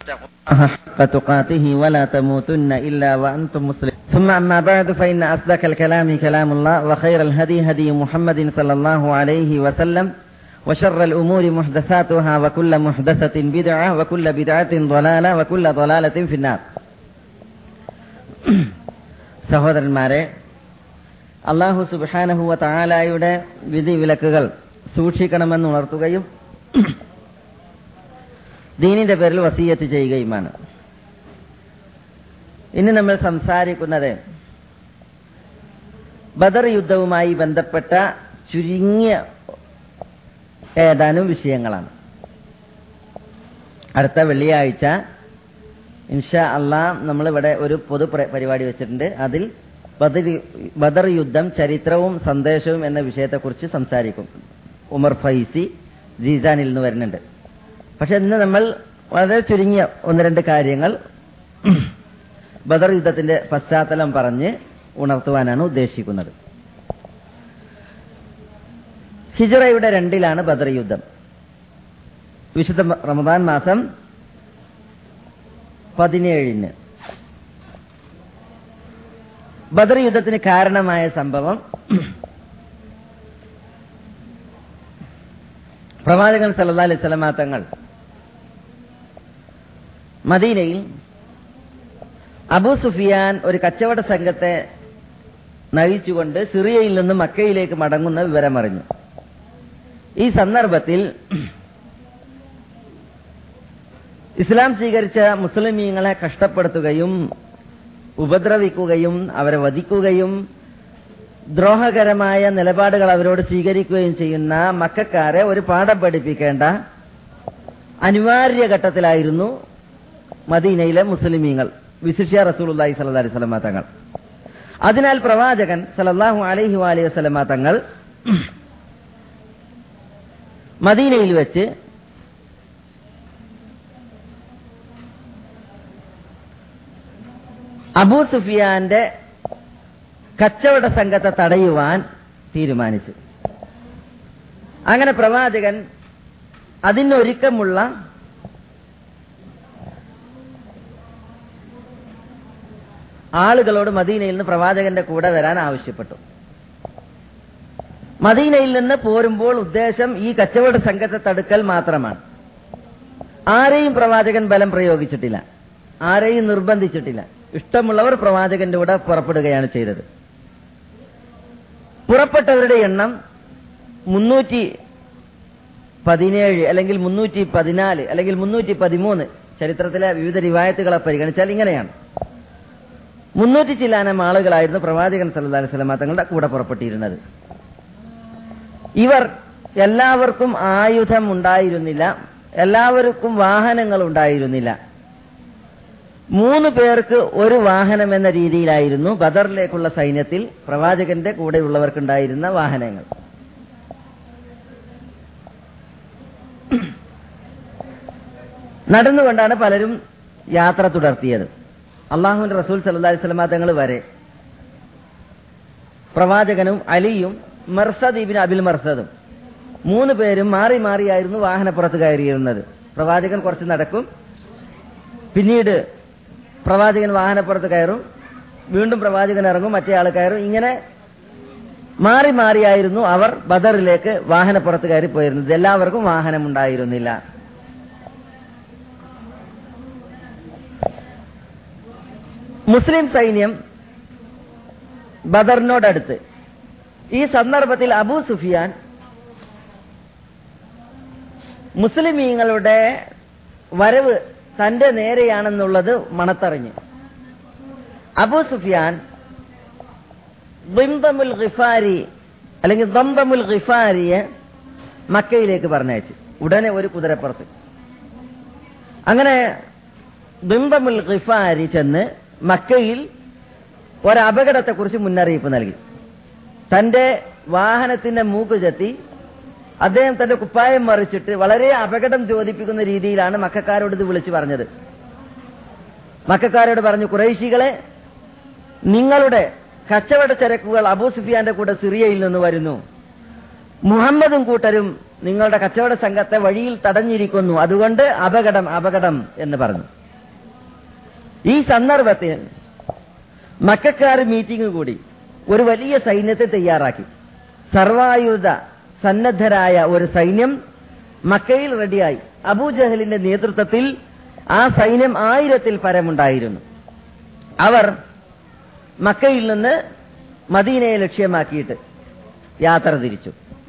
حق تقاته ولا تموتن إلا وأنتم مسلمون ثم أما بعد فإن أصدق الكلام كلام الله وخير الهدي هدي محمد صلى الله عليه وسلم وشر الأمور محدثاتها وكل محدثة بدعة وكل بدعة ضلالة وكل ضلالة في النار. സഹോദരന്മാരെ, അല്ലാഹു സുബ്ഹാനഹു വ തആലയുടെ വിധി വിലക്കുകൾ സൂക്ഷിക്കണമെന്ന് ഉണർത്തുകയും ദീനിന്റെ പേരിൽ വസിയ്യത്ത് ചെയ്യുകയുമാണ്. ഇന്ന് നമ്മൾ സംസാരിക്കുന്നത് ബദർ യുദ്ധവുമായി ബന്ധപ്പെട്ട ചുരുങ്ങിയ ഏതാനും വിഷയങ്ങളാണ്. അടുത്ത വെള്ളിയാഴ്ച ഇൻഷാ അല്ലാഹ് നമ്മളിവിടെ ഒരു പൊതു പരിപാടി വെച്ചിട്ടുണ്ട്. അതിൽ ബദർ യുദ്ധം ചരിത്രവും സന്ദേശവും എന്ന വിഷയത്തെക്കുറിച്ച് സംസാരിക്കും. ഉമർ ഫൈസി ജീസാനിൽ നിന്ന് വരുന്നുണ്ട്. പക്ഷെ ഇന്ന് നമ്മൾ വളരെ ചുരുങ്ങിയ ഒന്ന് രണ്ട് കാര്യങ്ങൾ ബദർ യുദ്ധത്തിന്റെ പശ്ചാത്തലം പറഞ്ഞ് ഉണർത്തുവാനാണ് ഉദ്ദേശിക്കുന്നത്. ഹിജ്റയുടെ 2 ബദർ യുദ്ധം. വിശുദ്ധ റമദാൻ മാസം 17 ബദർ യുദ്ധത്തിന് കാരണമായ സംഭവം, പ്രവാചകൻ സല്ലല്ലാഹു അലൈഹി വസല്ലം തങ്ങൾ മദീനയിൽ അബൂ സുഫിയാൻ ഒരു കച്ചവട സംഘത്തെ നയിച്ചുകൊണ്ട് സിറിയയിൽ നിന്ന് മക്കയിലേക്ക് മടങ്ങുന്ന വിവരമറിഞ്ഞു. ഈ സന്ദർഭത്തിൽ ഇസ്ലാം സ്വീകരിച്ച മുസ്ലിമീങ്ങളെ കഷ്ടപ്പെടുത്തുകയും ഉപദ്രവിക്കുകയും അവരെ വധിക്കുകയും ദ്രോഹകരമായ നിലപാടുകൾ അവരോട് സ്വീകരിക്കുകയും ചെയ്യുന്ന മക്കക്കാരെ ഒരു പാഠം പഠിപ്പിക്കേണ്ട അനിവാര്യ ഘട്ടത്തിലായിരുന്നു മദീനയിലെ മുസ്ലിമീങ്ങൾ, വിശിഷ്യ റസൂലുള്ളാഹി സ്വല്ലല്ലാഹു അലൈഹി വസല്ലം തങ്ങൾ. അതിനാൽ പ്രവാചകൻ സല്ലല്ലാഹു അലൈഹി വസല്ലം തങ്ങൾ മദീനയിൽ വെച്ച് അബൂ സുഫിയാന്റെ കച്ചവട സംഘത്തെ തടയുവാൻ തീരുമാനിച്ചു. അങ്ങനെ പ്രവാചകൻ അതിനൊരുക്കമുള്ള ആളുകളോട് മദീനയിൽ നിന്ന് പ്രവാചകന്റെ കൂടെ വരാൻ ആവശ്യപ്പെട്ടു. മദീനയിൽ നിന്ന് പോരുമ്പോൾ ഉദ്ദേശം ഈ കച്ചവട സംഘത്തെ തടുക്കൽ മാത്രമാണ്. ആരെയും പ്രവാചകൻ ബലം പ്രയോഗിച്ചിട്ടില്ല, ആരെയും നിർബന്ധിച്ചിട്ടില്ല. ഇഷ്ടമുള്ളവർ പ്രവാചകന്റെ കൂടെ പുറപ്പെടുകയാണ് ചെയ്തത്. പുറപ്പെട്ടവരുടെ എണ്ണം 317 അല്ലെങ്കിൽ 314 അല്ലെങ്കിൽ 313. ചരിത്രത്തിലെ വിവിധ റിവായത്തുകളെ പരിഗണിച്ചാൽ ഇങ്ങനെയാണ്. 300 ചില്ലാനം ആളുകളായിരുന്നു പ്രവാചകൻ സല്ലല്ലാഹു അലൈഹി വസല്ലം തങ്ങളുടെ കൂടെ പുറപ്പെട്ടിരുന്നത്. ഇവർ എല്ലാവർക്കും ആയുധം ഉണ്ടായിരുന്നില്ല, എല്ലാവർക്കും വാഹനങ്ങൾ ഉണ്ടായിരുന്നില്ല. 3 പേർക്ക് ഒരു വാഹനം എന്ന രീതിയിലായിരുന്നു ബദറിലേക്കുള്ള സൈന്യത്തിൽ പ്രവാചകന്റെ കൂടെയുള്ളവർക്കുണ്ടായിരുന്ന വാഹനങ്ങൾ. നടന്നുകൊണ്ടാണ് പലരും യാത്ര തുടർത്തിയത്. അള്ളാഹുവിന്റെ റസൂൽ സല്ലല്ലാഹു അലൈഹി വസല്ലം തങ്ങൾ വരെ പ്രവാചകനും അലിയും മർസദ് ഇബ്നു അബിൽ മർസദും 3 പേരും മാറി മാറിയായിരുന്നു വാഹനപ്പുറത്ത് കയറിയിരുന്നത്. പ്രവാചകൻ കുറച്ച് നടക്കും, പിന്നീട് പ്രവാചകൻ വാഹനപ്പുറത്ത് കയറും, വീണ്ടും പ്രവാചകൻ ഇറങ്ങും, മറ്റേ ആൾ കയറും. ഇങ്ങനെ മാറി മാറിയായിരുന്നു അവർ ബദറിലേക്ക് വാഹനപ്പുറത്ത് കയറി പോയിരുന്നത്. എല്ലാവർക്കും വാഹനമുണ്ടായിരുന്നില്ല. മുസ്ലിം സൈന്യം ബദറിനോടടുത്ത്. ഈ സന്ദർഭത്തിൽ അബൂ സുഫിയാൻ മുസ്ലിമീങ്ങളുടെ വരവ് തന്റെ നേരെയാണെന്നുള്ളത് മണത്തറിഞ്ഞ് അബൂ സുഫിയാൻ ദിംദമുൽ ഗിഫാരി അല്ലെങ്കിൽ ദംദമുൽ ഗിഫാരിയെ മക്കയിലേക്ക് പറഞ്ഞയച്ചു. ഉടനെ ഒരു കുതിരപ്പുറത്ത്. അങ്ങനെ ദിംദമുൽ ഗിഫാരി ചെന്ന് മക്കയിൽ ഒരപകടത്തെക്കുറിച്ച് മുന്നറിയിപ്പ് നൽകി. തന്റെ വാഹനത്തിന്റെ മൂക്ക് ചെത്തി അദ്ദേഹം തന്റെ കുപ്പായം മറിച്ചിട്ട് വളരെ അപകടം ദ്യോതിപ്പിക്കുന്ന രീതിയിലാണ് മക്കക്കാരോട് ഇത് വിളിച്ചു പറഞ്ഞത്. മക്കക്കാരോട് പറഞ്ഞു, ഖുറൈശികളെ, നിങ്ങളുടെ കച്ചവട ചരക്കുകൾ അബൂ സുഫിയാന്റെ കൂടെ സിറിയയിൽ നിന്ന് വരുന്നു. മുഹമ്മദും കൂട്ടരും നിങ്ങളുടെ കച്ചവട സംഘത്തെ വഴിയിൽ തടഞ്ഞിരിക്കുന്നു, അതുകൊണ്ട് അപകടം അപകടം എന്ന് പറഞ്ഞു. ഈ സന്ദർഭത്തിൽ മക്കക്കാർ മീറ്റിംഗ് കൂടി ഒരു വലിയ സൈന്യത്തെ തയ്യാറാക്കി. സർവായുധ സന്നദ്ധരായ ഒരു സൈന്യം മക്കയിൽ റെഡിയായി. അബൂജഹലിന്റെ നേതൃത്വത്തിൽ ആ സൈന്യം 1000-ൽ പരമുണ്ടായിരുന്നു. അവർ മക്കയിൽ നിന്ന് മദീനയെ ലക്ഷ്യമാക്കിയിട്ട് യാത്ര തിരിച്ചു.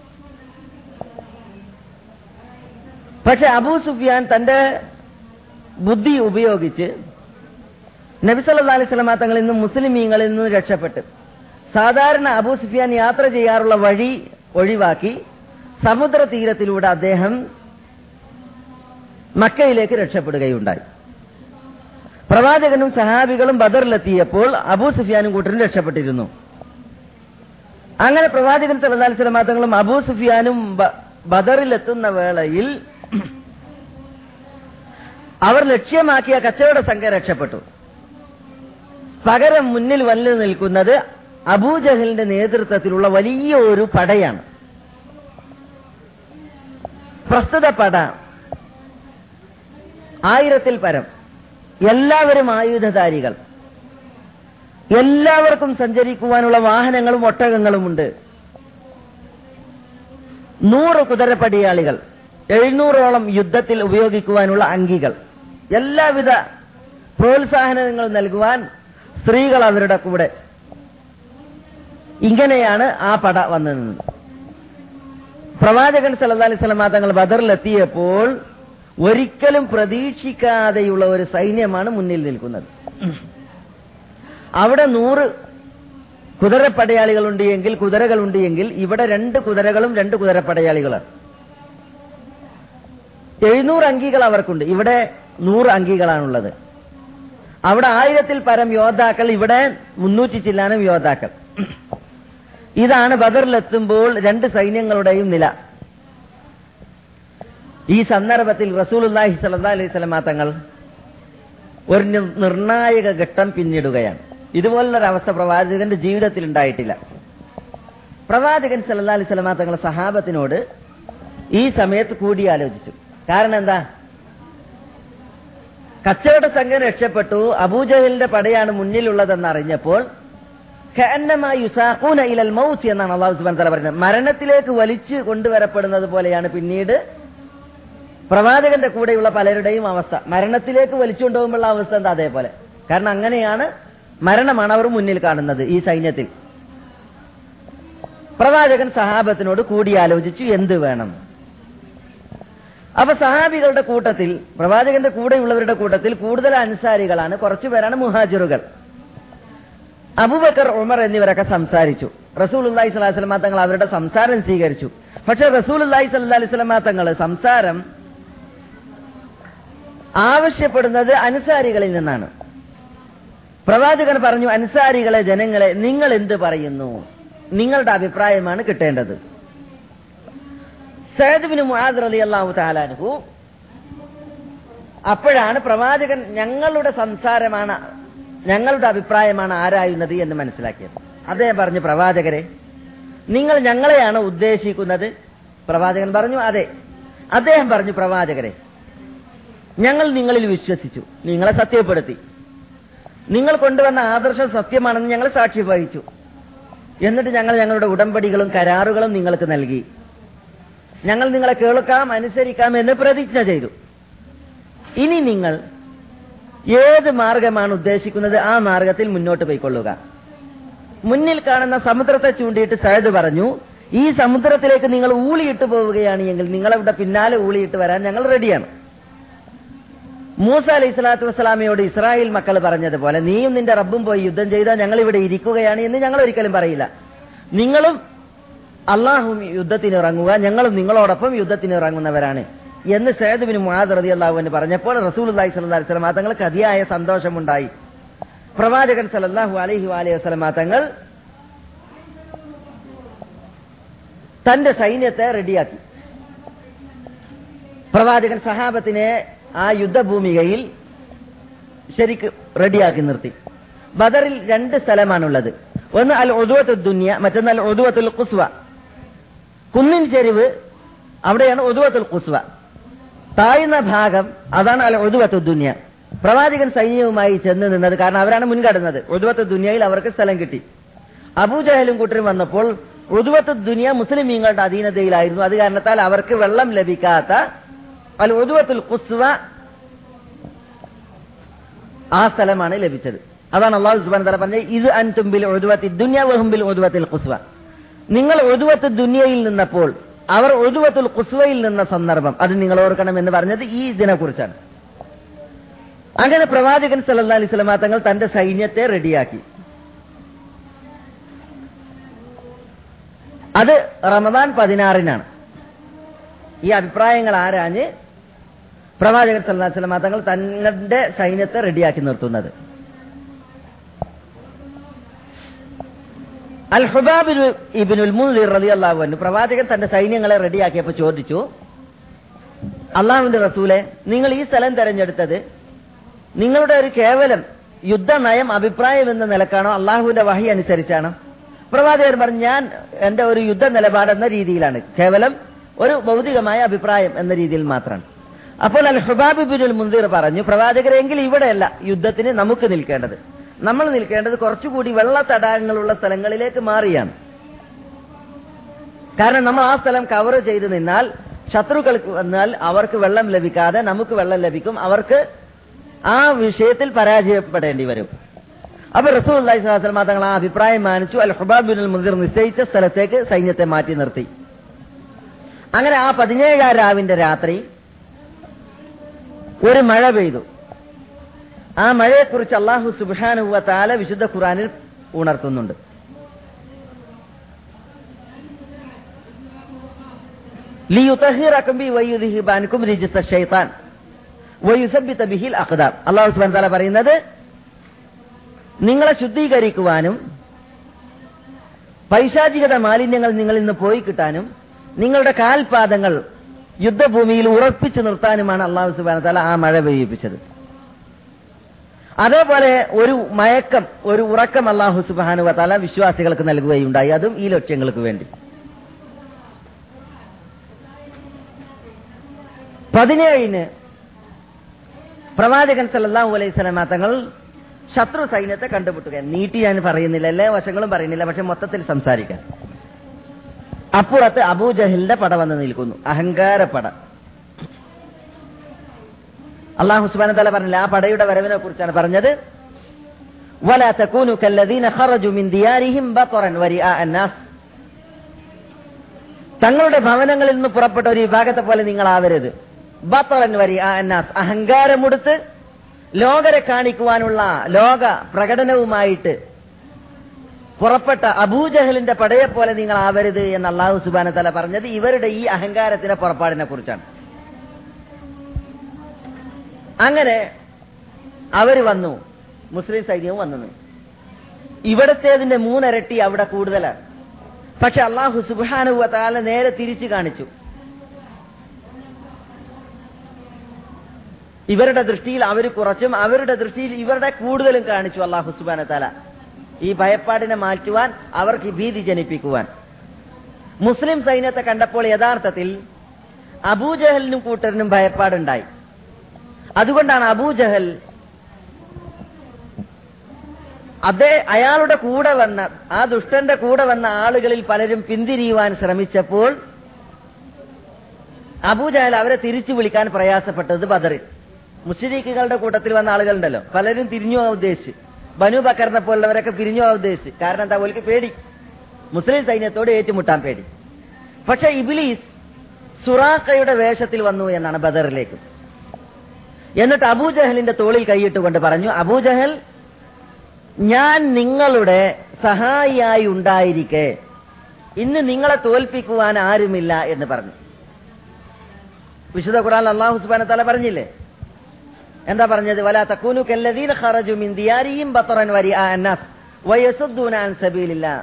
പക്ഷെ അബൂ സുഫിയാൻ തന്റെ ബുദ്ധി ഉപയോഗിച്ച് നബി സല്ലല്ലാഹു അലൈഹി വസല്ലം തങ്ങളിൽ നിന്നും മുസ്ലിമീങ്ങളിൽ നിന്നും രക്ഷപ്പെട്ട് സാധാരണ അബൂ സുഫിയാൻ യാത്ര ചെയ്യാറുള്ള വഴി ഒഴിവാക്കി സമുദ്ര തീരത്തിലൂടെ അദ്ദേഹം മക്കയിലേക്ക് രക്ഷപ്പെടുകയുണ്ടായി. പ്രവാചകനും സഹാബികളും ബദറിലെത്തിയപ്പോൾ അബൂ സുഫിയാനും കൂട്ടരും രക്ഷപ്പെട്ടിരുന്നു. അങ്ങനെ പ്രവാചകൻ സല്ലല്ലാഹു അലൈഹി വസല്ലം തങ്ങളും അബൂ സുഫിയാനും ബദറിലെത്തുന്ന വേളയിൽ അവർ ലക്ഷ്യമാക്കിയ കച്ചവട സംഘം രക്ഷപ്പെട്ടു. പകരം മുന്നിൽ വന്നു നിൽക്കുന്നത് അബൂജഹലിന്റെ നേതൃത്വത്തിലുള്ള വലിയ ഒരു പടയാണ്. പ്രസ്തുത പട 1000-ൽ പരം, എല്ലാവരും ആയുധധാരികൾ, എല്ലാവർക്കും സഞ്ചരിക്കുവാനുള്ള വാഹനങ്ങളും ഒട്ടകങ്ങളുമുണ്ട്. 100 കുതിരപ്പടയാളികൾ, 700ഓളം യുദ്ധത്തിൽ ഉപയോഗിക്കുവാനുള്ള അങ്കികൾ, എല്ലാവിധ പ്രോത്സാഹനങ്ങളും നൽകുവാൻ സ്ത്രീകൾ അവരുടെ കൂടെ. ഇങ്ങനെയാണ് ആ പട വന്നു നിന്നത്. പ്രവാചകൻ സല്ലല്ലാഹു അലൈഹി വസല്ലം തങ്ങൾ ബദറിലെത്തിയപ്പോൾ ഒരിക്കലും പ്രതീക്ഷിക്കാതെയുള്ള ഒരു സൈന്യമാണ് മുന്നിൽ നിൽക്കുന്നത്. അവിടെ 100 കുതിരപ്പടയാളികളുണ്ട് എങ്കിൽ, കുതിരകളുണ്ട് എങ്കിൽ, ഇവിടെ 2 കുതിരകളും 2 കുതിരപ്പടയാളികളാണ്. 700 അങ്കികൾ അവർക്കുണ്ട്, ഇവിടെ 100 അങ്കികളാണുള്ളത്. അവിടെ 1000-ൽ പരം യോദ്ധാക്കൾ, ഇവിടെ 300 ചില്ലാനം യോദ്ധാക്കൾ. ഇതാണ് ബദറിലെത്തുമ്പോൾ 2 സൈന്യങ്ങളുടെയും നില. ഈ സന്ദർഭത്തിൽ റസൂലുള്ളാഹി സ്വല്ലല്ലാഹു അലൈഹി വസല്ലം തങ്ങൾ ഒരു നിർണായക ഘട്ടം പിന്നിടുകയാണ്. ഇതുപോലുള്ളൊരവസ്ഥ പ്രവാചകന്റെ ജീവിതത്തിൽ ഉണ്ടായിട്ടില്ല. പ്രവാചകൻ സല്ലല്ലാഹു അലൈഹി വസല്ലം തങ്ങൾ സഹാബത്തിനോട് ഈ സമയത്ത് കൂടിയാലോചിച്ചു. കാരണം എന്താ? കച്ചവട സംഘം രക്ഷപ്പെട്ടു, അബൂജഹലിന്റെ പടയാണ് മുന്നിലുള്ളതെന്ന് അറിഞ്ഞപ്പോൾ കഅന്നമാ യുസാഖൂന ഇലൽ മൗത്ത് എന്നാണ് അല്ലാഹു സുബ്ഹാനഹു വ തആല പറയുന്നത്. മരണത്തിലേക്ക് വലിച്ചു കൊണ്ടുവരപ്പെടുന്നത് പോലെയാണ് പിന്നീട് പ്രവാചകന്റെ കൂടെയുള്ള പലരുടെയും അവസ്ഥ. മരണത്തിലേക്ക് വലിച്ചുകൊണ്ടുപോകുമ്പോഴുള്ള അവസ്ഥ എന്താ? അതേപോലെ. കാരണം അങ്ങനെയാണ്, മരണമാണ് അവർ മുന്നിൽ കാണുന്നത് ഈ സൈന്യത്തിൽ. പ്രവാചകൻ സഹാബത്തിനോട് കൂടിയാലോചിച്ചു എന്ത് വേണം. അപ്പൊ സഹാബികളുടെ കൂട്ടത്തിൽ, പ്രവാചകന്റെ കൂടെയുള്ളവരുടെ കൂട്ടത്തിൽ കൂടുതൽ അൻസാരികളാണ്, കുറച്ചുപേരാണ് മുഹാജിറുകൾ. അബൂബക്കർ, ഉമർ എന്നിവരൊക്കെ സംസാരിച്ചു. റസൂലുള്ളാഹി സ്വല്ലല്ലാഹു അലൈഹി വസല്ലം തങ്ങൾ അവരുടെ സംസാരം സ്വീകരിച്ചു. പക്ഷെ റസൂലുള്ളാഹി സ്വല്ലല്ലാഹു അലൈഹി വസല്ലം തങ്ങൾ സംസാരം ആവശ്യപ്പെടുന്നത് അൻസാരികളിൽ നിന്നാണ്. പ്രവാചകൻ പറഞ്ഞു, അൻസാരികളെ, ജനങ്ങളെ, നിങ്ങൾ എന്ത് പറയുന്നു? നിങ്ങളുടെ അഭിപ്രായമാണ് കിട്ടേണ്ടത്. സഅദ് ബിൻ മുആദ് റളിയല്ലാഹു തആല അൻഹു അപ്പോഴാണ് പ്രവാചകൻ ഞങ്ങളുടെ സംസാരമാണ്, ഞങ്ങളുടെ അഭിപ്രായമാണ് ആരായുന്നത് എന്ന് മനസ്സിലാക്കിയത്. അദ്ദേഹം പറഞ്ഞു, പ്രവാചകരെ, നിങ്ങൾ ഞങ്ങളെയാണ് ഉദ്ദേശിക്കുന്നത്? പ്രവാചകൻ പറഞ്ഞു, അതെ. അദ്ദേഹം പറഞ്ഞു, പ്രവാചകരെ, ഞങ്ങൾ നിങ്ങളിൽ വിശ്വസിച്ചു, നിങ്ങളെ സത്യപ്പെടുത്തി, നിങ്ങൾ കൊണ്ടുവന്ന ആദർശം സത്യമാണെന്ന് ഞങ്ങൾ സാക്ഷി വഹിച്ചു. എന്നിട്ട് ഞങ്ങൾ ഞങ്ങളുടെ ഉടമ്പടികളും കരാറുകളും നിങ്ങൾക്ക് നൽകി. ഞങ്ങൾ നിങ്ങളെ കേൾക്കാം, അനുസരിക്കാം എന്ന് പ്രതിജ്ഞ ചെയ്തു. ഇനി നിങ്ങൾ ഏത് മാർഗമാണ് ഉദ്ദേശിക്കുന്നത് ആ മാർഗത്തിൽ മുന്നോട്ട് പോയിക്കൊള്ളുക. മുന്നിൽ കാണുന്ന സമുദ്രത്തെ ചൂണ്ടിയിട്ട് സഅദ് പറഞ്ഞു, ഈ സമുദ്രത്തിലേക്ക് നിങ്ങൾ ഊളിയിട്ട് പോവുകയാണ് എങ്കിൽ നിങ്ങളവിടെ പിന്നാലെ ഊളിയിട്ട് വരാൻ ഞങ്ങൾ റെഡിയാണ്. മൂസ അലൈഹി സ്വലാത്തു വസ്സലാമയോട് ഇസ്രായേൽ മക്കൾ പറഞ്ഞതുപോലെ, നീയും നിന്റെ റബ്ബും പോയി യുദ്ധം ചെയ്താൽ ഞങ്ങൾ ഇവിടെ ഇരിക്കുകയാണ് എന്ന് ഞങ്ങൾ ഒരിക്കലും പറയില്ല. നിങ്ങളും അള്ളാഹും യുദ്ധത്തിന് ഇറങ്ങുക, ഞങ്ങളും നിങ്ങളോടൊപ്പം യുദ്ധത്തിന് ഇറങ്ങുന്നവരാണ് എന്ന് സഅദ് ബിൻ മുആദ് റളിയല്ലാഹു അൻഹു പറഞ്ഞപ്പോൾ റസൂലുള്ളാഹി സ്വല്ലല്ലാഹു അലൈഹി വസല്ലം തങ്ങൾക്ക് അതിയായ സന്തോഷമുണ്ടായി. പ്രവാചകൻ സല്ലല്ലാഹു അലൈഹി വസല്ലം തങ്ങൾ തന്റെ സൈന്യത്തെ റെഡിയാക്കി. പ്രവാചകൻ സഹാബത്തിനെ ആ യുദ്ധഭൂമികയിൽ ശരിക്ക് റെഡിയാക്കി നിർത്തി. ബദറിൽ 2 സ്ഥലമാണുള്ളത്. ഒന്ന് അൽ ഉദ്വത്തുദ് ദുനിയ, മറ്റൊന്ന് അൽ ഉദ്വത്തുൽ ഖുസ്വ. കുന്നിൻ ചെരിവ് അവിടെയാണ് ഉദ്വത്തുൽ ഖുസ്വ. താഴ്ന്ന ഭാഗം അതാണ് അൽ ഉദ്വത്തു ദുനിയ. പ്രവാചകൻ സൈന്യവുമായി ചെന്ന് നിന്നത് കാരണം അവരാണ് മുൻകടന്നത്. ഉദ്വത്തു ദുനിയയിൽ അവർക്ക് സ്ഥലം കിട്ടി. അബൂജഹലും കൂട്ടരും വന്നപ്പോൾ ഉദ്വത്തു ദുനിയ മുസ്ലിമീങ്ങളുടെ അധീനതയിലായിരുന്നു. അത് കാരണത്താൽ അവർക്ക് വെള്ളം ലഭിക്കാത്ത അൽ ഉദ്വത്തുൽ ഖുസ്വ ആ സ്ഥലമാണ് ലഭിച്ചത്. അതാണ് അല്ലാഹു സുബ്ഹാനഹു വ തആല പറഞ്ഞത്, ഇത് അൻതും ബിൽ ഉദ്വത്തി ദുനിയ വഹും ബിൽ ഉദ്വത്തിൽ ഖുസ്വ. നിങ്ങൾ ഉദ്വത്തു ദുനിയയിൽ നിന്നപ്പോൾ അവർ ഉദ്വത്തുൽ ഖുസ്വയിൽ നിന്ന സന്ദർഭം അത് നിങ്ങൾ ഓർക്കണം എന്ന് പറഞ്ഞത് ഈ ഇതിനെ കുറിച്ചാണ്. അങ്ങനെ പ്രവാചകൻ സല്ലല്ലാഹു അലൈഹി വസല്ലം തങ്ങൾ തന്റെ സൈന്യത്തെ റെഡിയാക്കി. അത് റമദാൻ 16-നാണ്. ഈ അഭിപ്രായങ്ങൾ ആരാഞ്ഞ് പ്രവാചകൻ സല്ലല്ലാഹു അലൈഹി വസല്ലം തങ്ങൾ തങ്ങളുടെ സൈന്യത്തെ റെഡിയാക്കി നിർത്തുന്നത്. അൽ ഹുബാബ് ഇബ്നുൽ മുൻദിർ റളിയല്ലാഹു അൻഹു പ്രവാചകൻ തന്റെ സൈന്യങ്ങളെ റെഡിയാക്കിയപ്പോൾ ചോദിച്ചു, അള്ളാഹുവിന്റെ റസൂലെ, നിങ്ങൾ ഈ സ്ഥലം തെരഞ്ഞെടുത്തത് നിങ്ങളുടെ ഒരു കേവലം യുദ്ധനയം അഭിപ്രായം എന്ന നിലക്കാണോ അള്ളാഹുവിന്റെ വഹി അനുസരിച്ചാണോ? പ്രവാചകൻ പറഞ്ഞു, ഞാൻ എന്റെ ഒരു യുദ്ധ നിലപാടെന്ന രീതിയിലാണ്, കേവലം ഒരു ഭൗതികമായ അഭിപ്രായം എന്ന രീതിയിൽ മാത്രമാണ്. അപ്പോൾ അൽ ഹുബാബ് ഇബ്നുൽ മുൻദിർ പറഞ്ഞു, പ്രവാചകരെങ്കിൽ ഇവിടെയല്ല യുദ്ധത്തിന് നമുക്ക് നിൽക്കേണ്ടത്. നമ്മൾ നിൽക്കേണ്ടത് കുറച്ചുകൂടി വെള്ള തടാകങ്ങളുള്ള സ്ഥലങ്ങളിലേക്ക് മാറിയാണ്. കാരണം നമ്മൾ ആ സ്ഥലം കവർ ചെയ്ത് നിന്നാൽ ശത്രുക്കൾക്ക് വന്നാൽ അവർക്ക് വെള്ളം ലഭിക്കാതെ നമുക്ക് വെള്ളം ലഭിക്കും, അവർക്ക് ആ വിഷയത്തിൽ പരാജയപ്പെടേണ്ടി വരും. അപ്പൊ റസൂലുള്ളാഹി സ്വല്ലല്ലാഹു അലൈഹി വസല്ലം തങ്ങൾ ആ അഭിപ്രായം മാനിച്ചു. അൽ ഹുബാബ് ഇബ്നുൽ മുൻദിർ നിശ്ചയിച്ച സ്ഥലത്തേക്ക് സൈന്യത്തെ മാറ്റി നിർത്തി. അങ്ങനെ ആ 17-ാം രാവിന്റെ രാത്രി ഒരു മഴ പെയ്തു. ആ മഴയെക്കുറിച്ച് അല്ലാഹു സുബ്ഹാനഹു വ തആല വിശുദ്ധ ഖുർആനിൽ ഉണർത്തുന്നുണ്ട്. ലിയുതഹിറകും ബി വയുദ്ഹിബ അൻകും റിജ്സ ശൈത്താൻ വയുസബ്ബിത ബിഹിൽ അഖ്ദാം. അല്ലാഹു സുബ്ഹാനഹു വ തആല പറയുന്നത്, നിങ്ങളെ ശുദ്ധീകരിക്കുവാനും പൈശാചികത മാലിന്യങ്ങൾ നിങ്ങളിൽ നിന്ന് പോയി കിട്ടാനും നിങ്ങളുടെ കാൽപാദങ്ങൾ യുദ്ധഭൂമിയിൽ ഉറപ്പിച്ചു നിർത്താനുമാണ് അല്ലാഹു സുബ്ഹാനഹു വ തആല ആ മഴ പെയ്യിപ്പിച്ചത്. അതേപോലെ ഒരു മയക്കം, ഒരു ഉറക്കം അല്ലാഹു സുബ്ഹാനഹു വ തആല വിശ്വാസികൾക്ക് നൽകുകയുണ്ടായി, അതും ഈ ലക്ഷ്യങ്ങൾക്ക് വേണ്ടി. 17-ന് പ്രവാചകൻ സല്ലല്ലാഹു അലൈഹി വസല്ലം തങ്ങൾ ശത്രു സൈന്യത്തെ കണ്ടുമുട്ടുക. നീട്ടി ഞാൻ പറയുന്നില്ല, എല്ലാ വശങ്ങളും പറയുന്നില്ല, പക്ഷെ മൊത്തത്തിൽ സംസാരിക്കാൻ. അപ്പുറത്ത് അബൂജഹലിന്റെ പട വന്ന് നിൽക്കുന്നു, അഹങ്കാരപ്പട. അല്ലാഹു സുബ്ഹാനഹു വ തആല പറഞ്ഞില്ല, ആ പടയുടെ വരവിനെ കുറിച്ചാണ് പറഞ്ഞത്. വലാ തകൂനു കല്ലദീന ഖറജു മിൻ ദിയാരിഹിം ബത്റൻ വരിആ അന്നാസ്. തങ്ങളുടെ ഭവനങ്ങളിൽ നിന്ന് പുറപ്പെട്ട ഒരു വിഭാഗത്തെ പോലെ നിങ്ങൾ ആവരുത്. ബത്റൻ വരിആ അന്നാസ്, അഹങ്കാരമുടുത്ത് ലോകരെ കാണിക്കുവാനുള്ള ലോക പ്രകടനവുമായിട്ട് പുറപ്പെട്ട അബൂജഹലിന്റെ പടയെപ്പോലെ നിങ്ങൾ ആവരുത് എന്ന് അല്ലാഹു സുബ്ഹാനഹു വ തആല പറഞ്ഞത് ഇവരുടെ ഈ അഹങ്കാരത്തിന്റെ പുറപ്പാടിനെ കുറിച്ചാണ്. അങ്ങനെ അവർ വന്നു, മുസ്ലിം സൈന്യവും വന്നു. ഇവിടത്തേതിന്റെ 3 ഇരട്ടി അവിടെ കൂടുതലാണ്. പക്ഷെ അല്ലാഹു സുബ്ഹാനഹു വ തആല നേരെ തിരിച്ചു കാണിച്ചു. ഇവരുടെ ദൃഷ്ടിയിൽ അവർ കുറച്ചും അവരുടെ ദൃഷ്ടിയിൽ ഇവരുടെ കൂടുതലും കാണിച്ചു അല്ലാഹു സുബ്ഹാനഹു വ തആല, ഈ ഭയപ്പാടിനെ മാറ്റുവാൻ, അവർക്ക് ഭീതി ജനിപ്പിക്കുവാൻ. മുസ്ലിം സൈന്യത്തെ കണ്ടപ്പോൾ യഥാർത്ഥത്തിൽ അബൂജഹലിനും കൂട്ടരിനും ഭയപ്പാടുണ്ടായി. അതുകൊണ്ടാണ് അബൂജഹൽ അയാളുടെ കൂടെ വന്ന, ആ ദുഷ്ടന്റെ കൂടെ വന്ന ആളുകളിൽ പലരും പിന്തിരിയുവാൻ ശ്രമിച്ചപ്പോൾ അബൂജഹൽ അവരെ തിരിച്ചു വിളിക്കാൻ പ്രയാസപ്പെട്ടത് ബദറിൽ. മുശ്രിക്കുകളുടെ കൂട്ടത്തിൽ വന്ന ആളുകളുണ്ടല്ലോ, പലരും തിരിഞ്ഞു പോകാൻ ഉദ്ദേശിച്ച്, ബനു ബക്കറിനെ പോലുള്ളവരൊക്കെ പിരിഞ്ഞു പോകാൻ ഉദ്ദേശിച്ച്. കാരണം എന്താ, ഓൽക്ക് പേടി, മുസ്ലിം സൈന്യത്തോട് ഏറ്റുമുട്ടാൻ പേടി. പക്ഷെ ഇബ്ലീസ് സുറാഖയുടെ വേഷത്തിൽ വന്നു എന്നാണ് ബദറിലേക്ക്. എന്നിട്ട് അബൂജഹലിന്റെ തോളിൽ കൈയിട്ടുകൊണ്ട് പറഞ്ഞു, അബൂജഹൽ, ഞാൻ നിങ്ങളുടെ സഹായിയായി ഉണ്ടായിരിക്കെ ഇന്ന് നിങ്ങളെ തോൽപ്പിക്കുവാൻ ആരുമില്ല എന്ന് പറഞ്ഞു. വിശുദ്ധ ഖുർആനിൽ അല്ലാഹു സുബ്ഹാനഹു വ തആല പറഞ്ഞില്ലേ, എന്താ പറഞ്ഞത്? വലാ തകൂനു കല്ലദീന ഖറജു മിൻ ദിയാരിഹിം ബത്റൻ വരിആ അന്നാസ് വയസുദ്ദൂന അൻ സബീലില്ലാഹ്.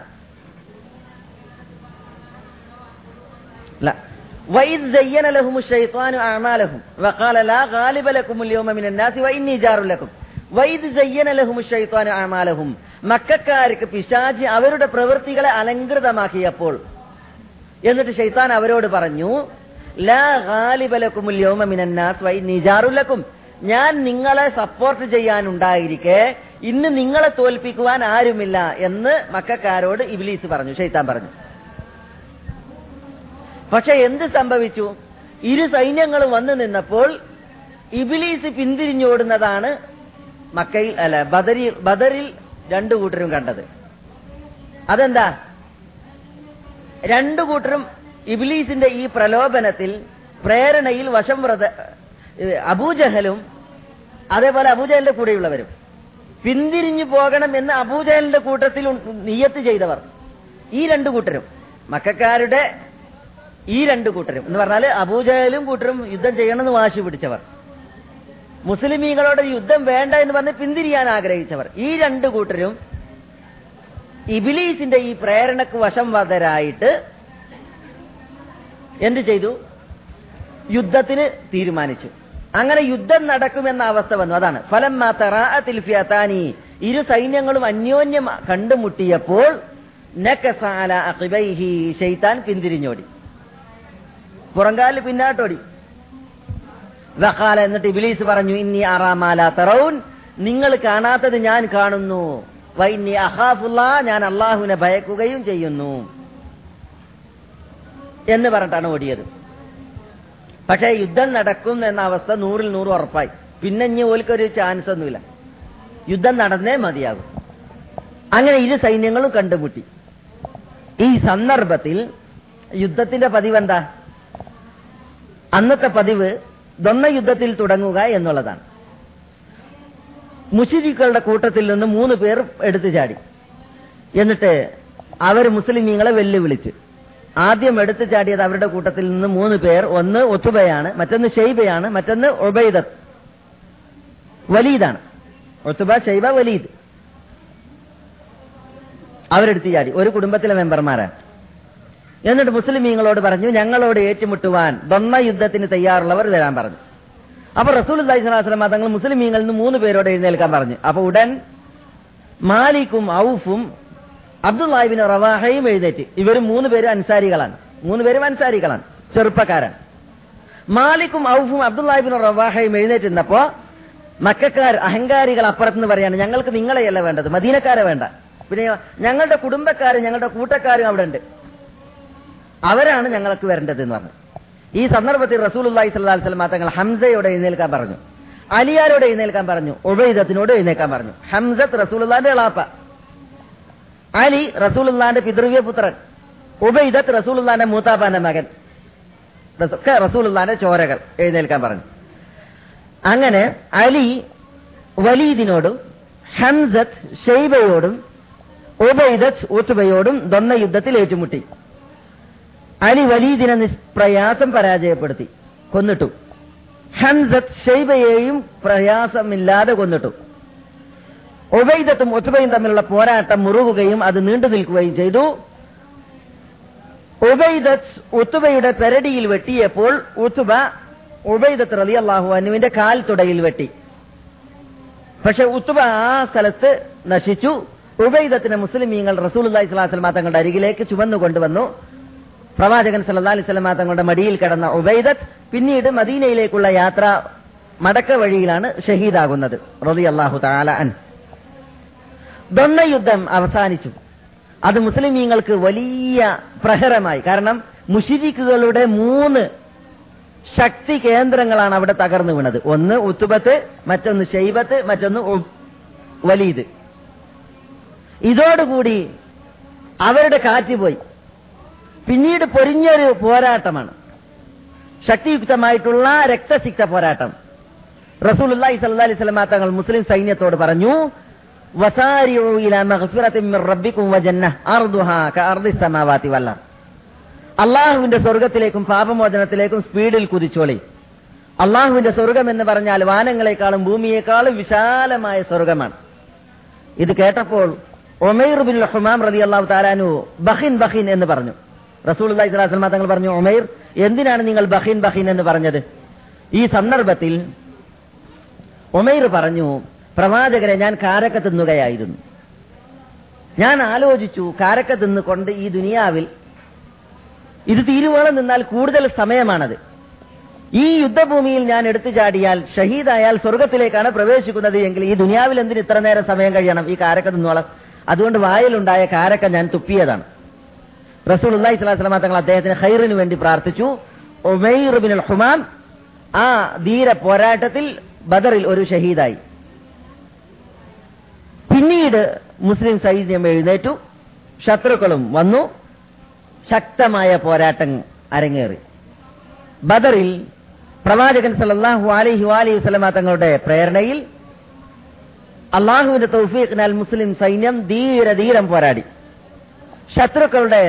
لا وإذ زين لهم الشيطان أعمالهم وقال لا غالب لكم اليوم من الناس وإني جار لكم وإذ زين لهم الشيطان أعمالهم. മക്കക്കാർക്ക് പിശാച് അവരുടെ പ്രവൃത്തികളെ അലങ്കൃതമാക്കിയപ്പോൾ എന്നിട്ട് ശൈത്താൻ അവരോട് പറഞ്ഞു, ലാ ഗാലിബ ലക്കുമുൽ യൗമ മിനന്നാസ് വഇന്നീ ജാറുൽ ലക്കും, ഞാൻ നിങ്ങളെ സപ്പോർട്ട് ചെയ്യാനുണ്ടായിരിക്കെ ഇന്ന് നിങ്ങളെ തോൽപ്പിക്കുവാൻ ആരുമില്ല എന്ന് മക്കക്കാരോട് ഇബ്ലീസ് പറഞ്ഞു, ശൈത്താൻ പറഞ്ഞു. പക്ഷെ എന്ത് സംഭവിച്ചു? ഇരു സൈന്യങ്ങളും വന്നു നിന്നപ്പോൾ ഇബ്ലീസ് പിന്തിരിഞ്ഞോടുന്നതാണ് മക്കയിൽ ബദറിൽ രണ്ടു കൂട്ടരും കണ്ടത്. അതെന്താ? രണ്ടു കൂട്ടരും ഇബ്ലീസിന്റെ ഈ പ്രലോഭനത്തിൽ, പ്രേരണയിൽ വശം അബൂജഹലും അതേപോലെ അബൂജഹലിന്റെ കൂടെയുള്ളവരും പിന്തിരിഞ്ഞു പോകണം എന്ന് അബൂജഹലിന്റെ കൂട്ടത്തിൽ നിയ്യത്ത് ചെയ്തവർ ഈ രണ്ടു കൂട്ടരും, മക്കക്കാരുടെ ഈ രണ്ടു കൂട്ടരും എന്ന് പറഞ്ഞാൽ അബൂജഹലും കൂട്ടരും യുദ്ധം ചെയ്യണമെന്ന് വാശി പിടിച്ചവർ, മുസ്ലിമീങ്ങളോട് യുദ്ധം വേണ്ട എന്ന് പറഞ്ഞ് പിന്തിരിയാൻ ആഗ്രഹിച്ചവർ, ഈ രണ്ടു കൂട്ടരും ഇബ്ലീസിന്റെ ഈ പ്രേരണക്ക് വശംവദരായിട്ട് എന്ത് ചെയ്തു? യുദ്ധത്തിന് തീരുമാനിച്ചു. അങ്ങനെ യുദ്ധം നടക്കുമെന്ന അവസ്ഥ വന്നു. അതാണ് ഫലമ്മാ തറാഅത്തിൽ ഫിയതാനി, ഇരു സൈന്യങ്ങളും അന്യോന്യം കണ്ടുമുട്ടിയപ്പോൾ നകസ അലാ അഖിബൈഹി, ശൈത്താൻ പിന്തിരിഞ്ഞോടി, പുറങ്കാലിൽ പിന്നാട്ടോടി. വഖാല, എന്നിട്ട് ഇബ്ലീസ് പറഞ്ഞു, ഇന്നി അറാ മാ ലാ തറൗൻ, നിങ്ങൾ കാണാത്തത് ഞാൻ കാണുന്നു. വഇന്നി അഖാഫുല്ലാഹ്, ഞാൻ അല്ലാഹുവിനെ ഭയക്കുകയും ചെയ്യുന്നു എന്ന് പറഞ്ഞിട്ടാണ് ഓടിയത്. പക്ഷേ യുദ്ധം നടക്കും എന്ന അവസ്ഥ 100% ഉറപ്പായി. പിന്നെ ഇനി ഓൽക്കൊരു ചാൻസ് ഒന്നുമില്ല, യുദ്ധം നടന്നേ മതിയാകും. അങ്ങനെ ഇരു സൈന്യങ്ങളും കണ്ടുമുട്ടി. ഈ സന്ദർഭത്തിൽ യുദ്ധത്തിന്റെ പതിവ് എന്താ? അന്നത്തെ പതിവ് ദ്വന്ദ്വ യുദ്ധത്തിൽ തുടങ്ങുക എന്നുള്ളതാണ്. മുശ്രിക്കുകളുടെ കൂട്ടത്തിൽ നിന്ന് 3 പേർ എടുത്തു ചാടി. എന്നിട്ട് അവർ മുസ്ലിമീങ്ങളെ വെല്ലുവിളിച്ച്, ആദ്യം എടുത്തു ചാടിയത് അവരുടെ കൂട്ടത്തിൽ നിന്ന് 3 പേർ, ഒന്ന് ഉത്ബയാണ്, മറ്റൊന്ന് ഷൈബയാണ്, മറ്റൊന്ന് വലീദാണ്. ഉത്ബ, ഷൈബ, വലീദ് അവരെടുത്ത് ചാടി. ഒരു കുടുംബത്തിലെ മെമ്പർമാരാണ്. എന്നിട്ട് മുസ്ലിമീങ്ങളോട് പറഞ്ഞു, ഞങ്ങളോട് ഏറ്റുമുട്ടുവാൻ ദ്വന്ദ്വ യുദ്ധത്തിന് തയ്യാറുള്ളവർ വരാൻ പറഞ്ഞു. അപ്പൊ റസൂലുള്ളാഹി സ്വല്ലല്ലാഹു അലൈഹി വസല്ലം തങ്ങൾ മുസ്ലിമീങ്ങളിൽ നിന്ന് 3 പേരോട് എഴുന്നേൽക്കാൻ പറഞ്ഞു. അപ്പൊ ഉടൻ മാലിക്കും ഔഫും അബ്ദുല്ലാഹി ഇബ്നു റവാഹയും എഴുന്നേറ്റ്. ഇവർ 3 പേരും അൻസാരികളാണ്. 3 പേരും അൻസാരികളാണ്, ചെറുപ്പക്കാരാണ്. മാലിക്കും ഔഫും അബ്ദുല്ലാഹി ഇബ്നു റവാഹയും എഴുന്നേറ്റിരുന്നപ്പോ മക്കക്കാർ അഹങ്കാരികൾ അപ്പുറത്തുനിന്ന് പറയാണ്, ഞങ്ങൾക്ക് നിങ്ങളെയല്ല വേണ്ടത്, മദീനക്കാരെ വേണ്ട, പിന്നെ ഞങ്ങളുടെ കുടുംബക്കാരും ഞങ്ങളുടെ കൂട്ടക്കാരും അവിടെ ഉണ്ട്, അവരാണ് ഞങ്ങൾക്ക് വരേണ്ടത് എന്ന് പറഞ്ഞു. ഈ സന്ദർഭത്തിൽ റസൂലുള്ളാഹി സ്വല്ലല്ലാഹു അലൈഹി വസല്ലം തങ്ങൾ ഹംസയോട് എഴുന്നേൽക്കാൻ പറഞ്ഞു, അലിയാരോട് എഴുന്നേൽക്കാൻ പറഞ്ഞു, ഉബൈദത്തിനോട് എഴുന്നേൽക്കാൻ പറഞ്ഞു. ഹംസത്ത് റസൂലുള്ളാഹിന്റെ എളാപ്പ, അലി റസൂലുള്ളാഹിന്റെ പിതൃവ്യ പുത്രൻ, ഉബൈദത്ത് റസൂലുള്ളാഹിന്റെ മൂത്താപ്പാന്റെ മകൻ, റസൂലുള്ളാഹിന്റെ ചോരകൾ എഴുന്നേൽക്കാൻ പറഞ്ഞു. അങ്ങനെ അലി വലീദിനോടും ഹംസത്ത് ഷൈബയോടും ഉബൈദത്ത് ഉത്ബയോടും ദ്വന്ദ്വ യുദ്ധത്തിൽ ഏറ്റുമുട്ടി. അലി വലീദിനെ നിഷ്പ്രയാസം പരാജയപ്പെടുത്തി, കൊന്നിട്ടു. ഹംസത്ത് ഷൈബയെയും പ്രയാസമില്ലാതെ കൊന്നിട്ടു. ഉബൈദത്തും ഉത്ബയും തമ്മിലുള്ള പോരാട്ടം മുറുകുകയും അത് നീണ്ടു നിൽക്കുകയും ചെയ്തു. ഉബൈദത്ത് ഉത്ബയുടെ പെരടിയിൽ വെട്ടിയപ്പോൾ ഉത്ബ ഉബൈദത്ത് റളിയല്ലാഹു അൻഹുവിന്റെ കാൽ തുടയിൽ വെട്ടി. പക്ഷെ ഉത്ബ ആ സ്ഥലത്ത് നശിച്ചു. ഉബൈദത്തിനെ മുസ്ലിമീങ്ങൾ റസൂലുള്ളാഹി സ്വല്ലല്ലാഹു അലൈഹി വസല്ലം തങ്ങളുടെ അരികിലേക്ക് ചുമന്നു കൊണ്ടുവന്നു. പ്രവാചകൻ സല്ലല്ലാഹു അലൈഹി വസല്ലം തങ്ങളുടെ മടിയിൽ കിടന്ന ഉബൈദത്ത് പിന്നീട് മദീനയിലേക്കുള്ള യാത്ര മടക്ക വഴിയിലാണ് ഷഹീദാകുന്നത് റളിയല്ലാഹു തആല അൻഹു. ദ്വന്ദ്വ യുദ്ധം അവസാനിച്ചു. അത് മുസ്ലിമീങ്ങൾക്ക് വലിയ പ്രഹരമായി. കാരണം മുശ്രിക്കുകളുടെ 3 ശക്തി കേന്ദ്രങ്ങളാണ് അവിടെ തകർന്നു വീണത്. ഒന്ന് ഉത്ബത്ത്, മറ്റൊന്ന് ഷൈബത്ത്, മറ്റൊന്ന് വലീദ്. ഇതോടുകൂടി അവരുടെ കാറ്റ് പോയി. പിന്നീട് പൊരിഞ്ഞൊരു പോരാട്ടമാണ്, ശക്തിയുക്തമായിട്ടുള്ള രക്തസിക്ത പോരാട്ടം. റസൂലുള്ളാഹി സ്വല്ലല്ലാഹു അലൈഹി വസല്ലം തങ്ങൾ മുസ്ലിം സൈന്യത്തോട് പറഞ്ഞു, വസാരിഉ ഇലാ മഗ്ഫിറത്തിൻ മിർ റബ്ബികും വജന്നഹ് അർദുഹാ കഅർദിസ് സമാവാതി വൽ അർദ്. അല്ലാഹുവിന്റെ സ്വർഗ്ഗത്തിലേക്കും പാപമോചനത്തിലേക്കും സ്പീഡിൽ കുതിച്ചോളി. അല്ലാഹുവിന്റെ സ്വർഗ്ഗം എന്ന് പറഞ്ഞാൽ വാനങ്ങളെക്കാളും ഭൂമിയേക്കാളും വിശാലമായ സ്വർഗ്ഗമാണ്. ഇത് കേട്ടപ്പോൾ ഉമൈർ ബിൻ ഹുമാം റളിയല്ലാഹു തആല അൻഹു ബഖിൻ ബഖിൻ എന്ന് പറഞ്ഞു. റസൂലുള്ളാഹി സ്വല്ലല്ലാഹു അലൈഹി വസല്ലം തങ്ങൾ പറഞ്ഞു, ഉമൈർ, എന്തിനാണ് നിങ്ങൾ ബഖിൻ ബഖിൻ എന്ന് പറഞ്ഞത്? ഈ സന്ദർഭത്തിൽ ഉമൈർ പറഞ്ഞു, പ്രവാചകരെ, ഞാൻ കാരക്ക തിന്നുകയായിരുന്നു. ഞാൻ ആലോചിച്ചു, കാരക്ക തിന്നുകൊണ്ട് ഈ ദുനിയാവിൽ ഇത് തീരുവോളം നിന്നാൽ കൂടുതൽ സമയമാണത്. ഈ യുദ്ധഭൂമിയിൽ ഞാൻ എടുത്തു ചാടിയാൽ ഷഹീദായാൽ സ്വർഗത്തിലേക്കാണ് പ്രവേശിക്കുന്നത് എങ്കിൽ ഈ ദുനിയാവിൽ എന്തിന് ഇത്ര നേരം സമയം കഴിയണം ഈ കാരക്ക തിന്നോളം? അതുകൊണ്ട് വായിലുണ്ടായ കാരക്ക ഞാൻ തുപ്പിയതാണ്. റസൂലുള്ളാഹി സ്വല്ലല്ലാഹു അലൈഹി വസല്ലം തങ്ങൾ അദ്ദേഹത്തിന് ഖൈറിന് വേണ്ടി പ്രാർത്ഥിച്ചു. ഉമൈർ ഇബ്നുൽ ഹുമാം ആ ധീര പോരാട്ടത്തിൽ ബദറിൽ ഒരു ഷഹീദായി. പിന്നീട് മുസ്ലിം സൈന്യം എഴുന്നേറ്റു, ശത്രുക്കളും വന്നു, ശക്തമായ പോരാട്ടം അരങ്ങേറി. ബദറിൽ പ്രവാചകൻ സല്ലല്ലാഹു അലൈഹി വസല്ലം തങ്ങളുടെ പ്രേരണയിൽ അള്ളാഹുവിന്റെ തൗഫീഖിനാൽ മുസ്ലിം സൈന്യം ധീരം പോരാടി. ശത്രുക്കളുടെ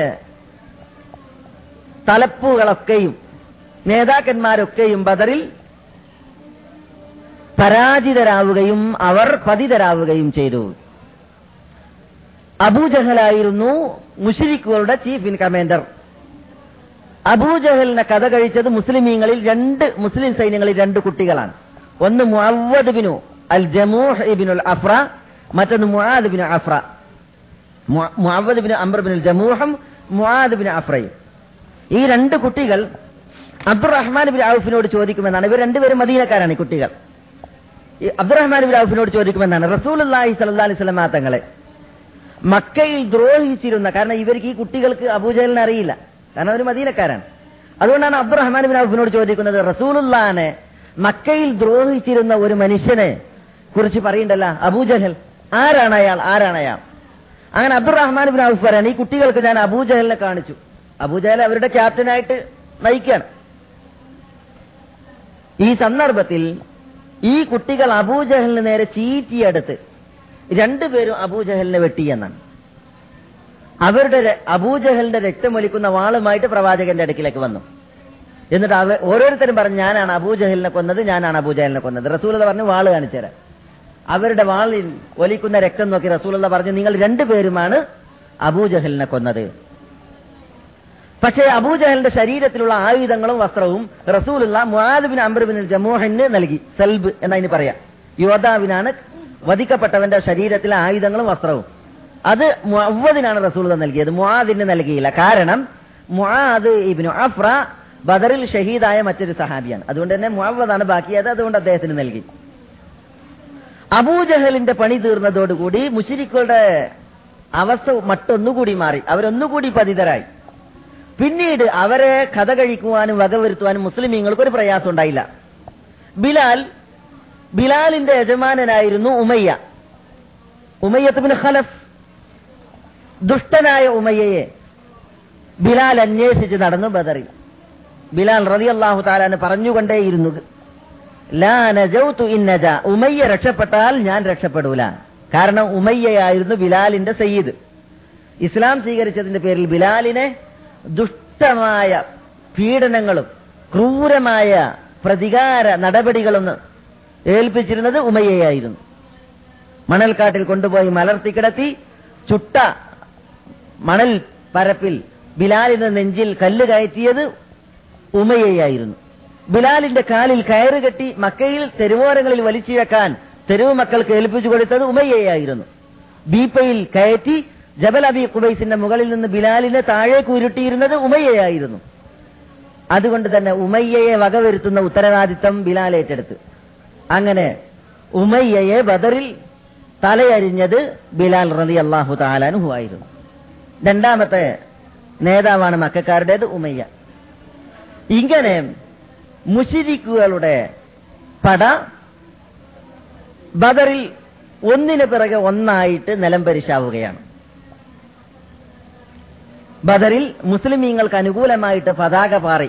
തലപ്പുകളൊക്കെയും നേതാക്കന്മാരൊക്കെയും ബദറിൽ പരാജിതരാവുകയും അവർ പതിതരാവുകയും ചെയ്തു. അബൂജഹലായിരുന്നു മുശ്രിക്കുകളുടെ ചീഫ് ഇൻ കമാൻഡർ. അബൂജഹലിനെ കഥ കഴിച്ചത് മുസ്ലിം സൈന്യങ്ങളിൽ രണ്ട് കുട്ടികളാണ്. ഒന്ന് മുഅവ്വദ് ബിനു അൽ ജമൂഹ് ഇബ്നുൽ അഫ്ര, മറ്റൊന്ന് മുആദ് ബിനു അഫ്ര. മുഅവ്വദ് ബിനു അംർ ബിനുൽ ജമൂഹും മുആദ് ബിനു അഫ്രയും. ഈ രണ്ട് കുട്ടികൾ അബ്ദുറഹ്മാൻ ബിൻ ഔഫിനോട് ചോദിക്കുമെന്നാണ്, ഇവർ രണ്ടുപേരും മദീനക്കാരാണ് ഈ കുട്ടികൾ. ഈ അബ്ദുറഹ്മാൻ ബിൻ ഔഫിനോട് ചോദിക്കുമെന്നാണ് റസൂലുള്ളാഹി സ്വല്ലല്ലാഹി അലൈഹി വസല്ലം തങ്ങളെ മക്കയിൽ ദ്രോഹിച്ചിരുന്ന, കാരണം ഇവർക്ക് ഈ കുട്ടികൾക്ക് അബൂജഹലിനെ അറിയില്ല, കാരണം അവർ മദീനക്കാരാണ്. അതുകൊണ്ടാണ് അബ്ദുറഹ്മാൻ ബിൻ ഔഫിനോട് ചോദിക്കുന്നത്, റസൂലുള്ളാഹിനെ മക്കയിൽ ദ്രോഹിച്ചിരുന്ന ഒരു മനുഷ്യനെ കുറിച്ച് പറയണ്ടല്ല, അബൂജഹൽ, ആരാണ് അയാൾ? അങ്ങനെ അബ്ദുറഹ്മാൻ ബിൻ ഔഫ് പറയാൻ, ഈ കുട്ടികൾക്ക് ഞാൻ അബൂജഹലിനെ കാണിച്ചു. അബൂജഹൽ അവരുടെ ക്യാപ്റ്റനായിട്ട് നയിക്കുകയാണ്. ഈ സന്ദർഭത്തിൽ ഈ കുട്ടികൾ അബൂജഹലിന് നേരെ ചീറ്റിയെടുത്ത് രണ്ടുപേരും അബൂജഹലിനെ വെട്ടിയെന്നാണ്. അബൂജഹലിന്റെ രക്തമൊലിക്കുന്ന വാളുമായിട്ട് പ്രവാചകന്റെ അടുക്കിലേക്ക് വന്നു. എന്നിട്ട് ഓരോരുത്തരും പറഞ്ഞു, ഞാനാണ് അബൂജഹലിനെ കൊന്നത്. റസൂലുള്ളാഹി പറഞ്ഞു, വാള് കാണിച്ചു തരാം. അവരുടെ വാളിൽ ഒലിക്കുന്ന രക്തം നോക്കി റസൂലുള്ളാഹി പറഞ്ഞു, നിങ്ങൾ രണ്ടുപേരുമാണ് അബൂജഹലിനെ കൊന്നത്. പക്ഷേ അബൂജഹലിന്റെ ശരീരത്തിലുള്ള ആയുധങ്ങളും വസ്ത്രവും റസൂലുള്ളാഹി മുആദ് ബിൻ അംർ ബിൻ ജമൂഹിന് നൽകി. സൽബ് എന്നതിന് പറയാം. യോദ്ധാവിനാണ് വധിക്കപ്പെട്ടവന്റെ ശരീരത്തിലെ ആയുധങ്ങളും വസ്ത്രവും. അത് മുഅവ്വദിനാണ് റസൂലുള്ളാഹി നൽകിയത്, മുആദിന് നൽകിയില്ല. കാരണം മുആദ് ഇബ്നു അഫ്ര ബദറിൽ ഷഹീദായ മറ്റൊരു സഹാബിയാണ്. അതുകൊണ്ട് തന്നെ മുഅവ്വദാണ് ബാക്കിയത്, അതുകൊണ്ട് അദ്ദേഹത്തിന് നൽകി. അബൂജഹലിന്റെ പണി തീർന്നതോടുകൂടി മുശ്രിക്കുകളുടെ അവസ്ഥ മറ്റൊന്നുകൂടി മാറി, അവരൊന്നുകൂടി പതിതരായി. പിന്നീട് അവരെ കഥ കഴിക്കുവാനും വകവരുത്തുവാനും മുസ്ലിമീങ്ങൾക്ക് ഒരു പ്രയാസം ഉണ്ടായില്ല. ബിലാലിന്റെ യജമാനനായിരുന്നു ഉമയ്യത്ത് ബിൻ ഖലഫ്. ദുഷ്ടനായ ഉമയ്യയെ ബിലാൽ അന്വേഷിച്ച് നടന്നു ബദറിൽ. ബിലാൽ റളിയല്ലാഹു തആല പറഞ്ഞുകൊണ്ടേയിരുന്നു, ലാ നജൗതു ഇൻ നജാ, ഉമയ്യ രക്ഷപ്പെട്ടാൽ ഞാൻ രക്ഷപ്പെടൂല. കാരണം ഉമയ്യയായിരുന്നു ബിലാലിന്റെ സയ്യിദ്. ഇസ്ലാം സ്വീകരിച്ചതിന്റെ പേരിൽ ബിലാലിനെ ദുഷ്ടമായ പീഡനങ്ങളും ക്രൂരമായ പ്രതികാര നടപടികളും ഏൽപ്പിച്ചിരുന്നത് ഉമയ്യയായിരുന്നു. മണൽക്കാട്ടിൽ കൊണ്ടുപോയി മലർത്തിക്കിടത്തി ചുട്ട മണൽ പരപ്പിൽ ബിലാലിന്റെ നെഞ്ചിൽ കല്ല് കയറ്റിയത് ഉമയ്യയായിരുന്നു. ബിലാലിന്റെ കാലിൽ കയറ് കെട്ടി മക്കയിൽ തെരുവോരങ്ങളിൽ വലിച്ചിഴക്കാൻ തെരുവ് മക്കൾക്ക് ഏൽപ്പിച്ചു കൊടുത്തത് ഉമയ്യയായിരുന്നു. ബീപ്പയിൽ കയറ്റി ജബൽ അബി ഖുബൈസിന്റെ മുകളിൽ നിന്ന് ബിലാലിനെ താഴേക്ക് ഉരുട്ടിയിരുന്നത് ഉമയ്യയായിരുന്നു. അതുകൊണ്ട് തന്നെ ഉമയ്യയെ വകവരുത്തുന്ന ഉത്തരവാദിത്തം ബിലാൽ ഏറ്റെടുത്ത്. അങ്ങനെ ഉമയ്യയെ ബദറിൽ തലയരിഞ്ഞത് ബിലാൽ റളിയല്ലാഹു തആല അൻഹു ആയിരുന്നു. രണ്ടാമത്തെ നേതാവാണ് മക്കക്കാരുടേത് ഉമയ്യ. ഇങ്ങനെ മുശ്രിക്കുകളുടെ പട ബദറിൽ ഒന്നിനു പിറകെ ഒന്നായിട്ട് നിലംപരിശാവുകയാണ്. ബദറിൽ മുസ്ലിമീങ്ങൾക്ക് അനുകൂലമായിട്ട് പതാക പാറി.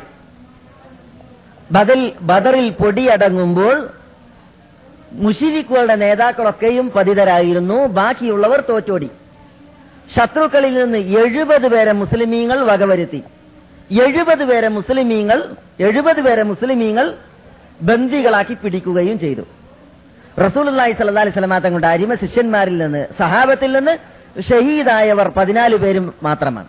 ബദറിൽ പൊടിയടങ്ങുമ്പോൾ മുശ്രിക്കുകളുടെ നേതാക്കളൊക്കെയും പതിതരായിരുന്നു, ബാക്കിയുള്ളവർ തോറ്റോടി. ശത്രുക്കളിൽ നിന്ന് 70 പേരെ മുസ്ലിമീങ്ങൾ വകവരുത്തി. 70 പേരെ മുസ്ലിമീങ്ങൾ ബന്ദികളാക്കി പിടിക്കുകയും ചെയ്തു. റസൂലുള്ളാഹി സ്വല്ലല്ലാഹി അലൈഹി വസല്ലം തങ്ങളുടെ അരിമ ശിഷ്യന്മാരിൽ നിന്ന്, സഹാബത്തിൽ നിന്ന് ഷഹീദായവർ 14 പേര് മാത്രമാണ്.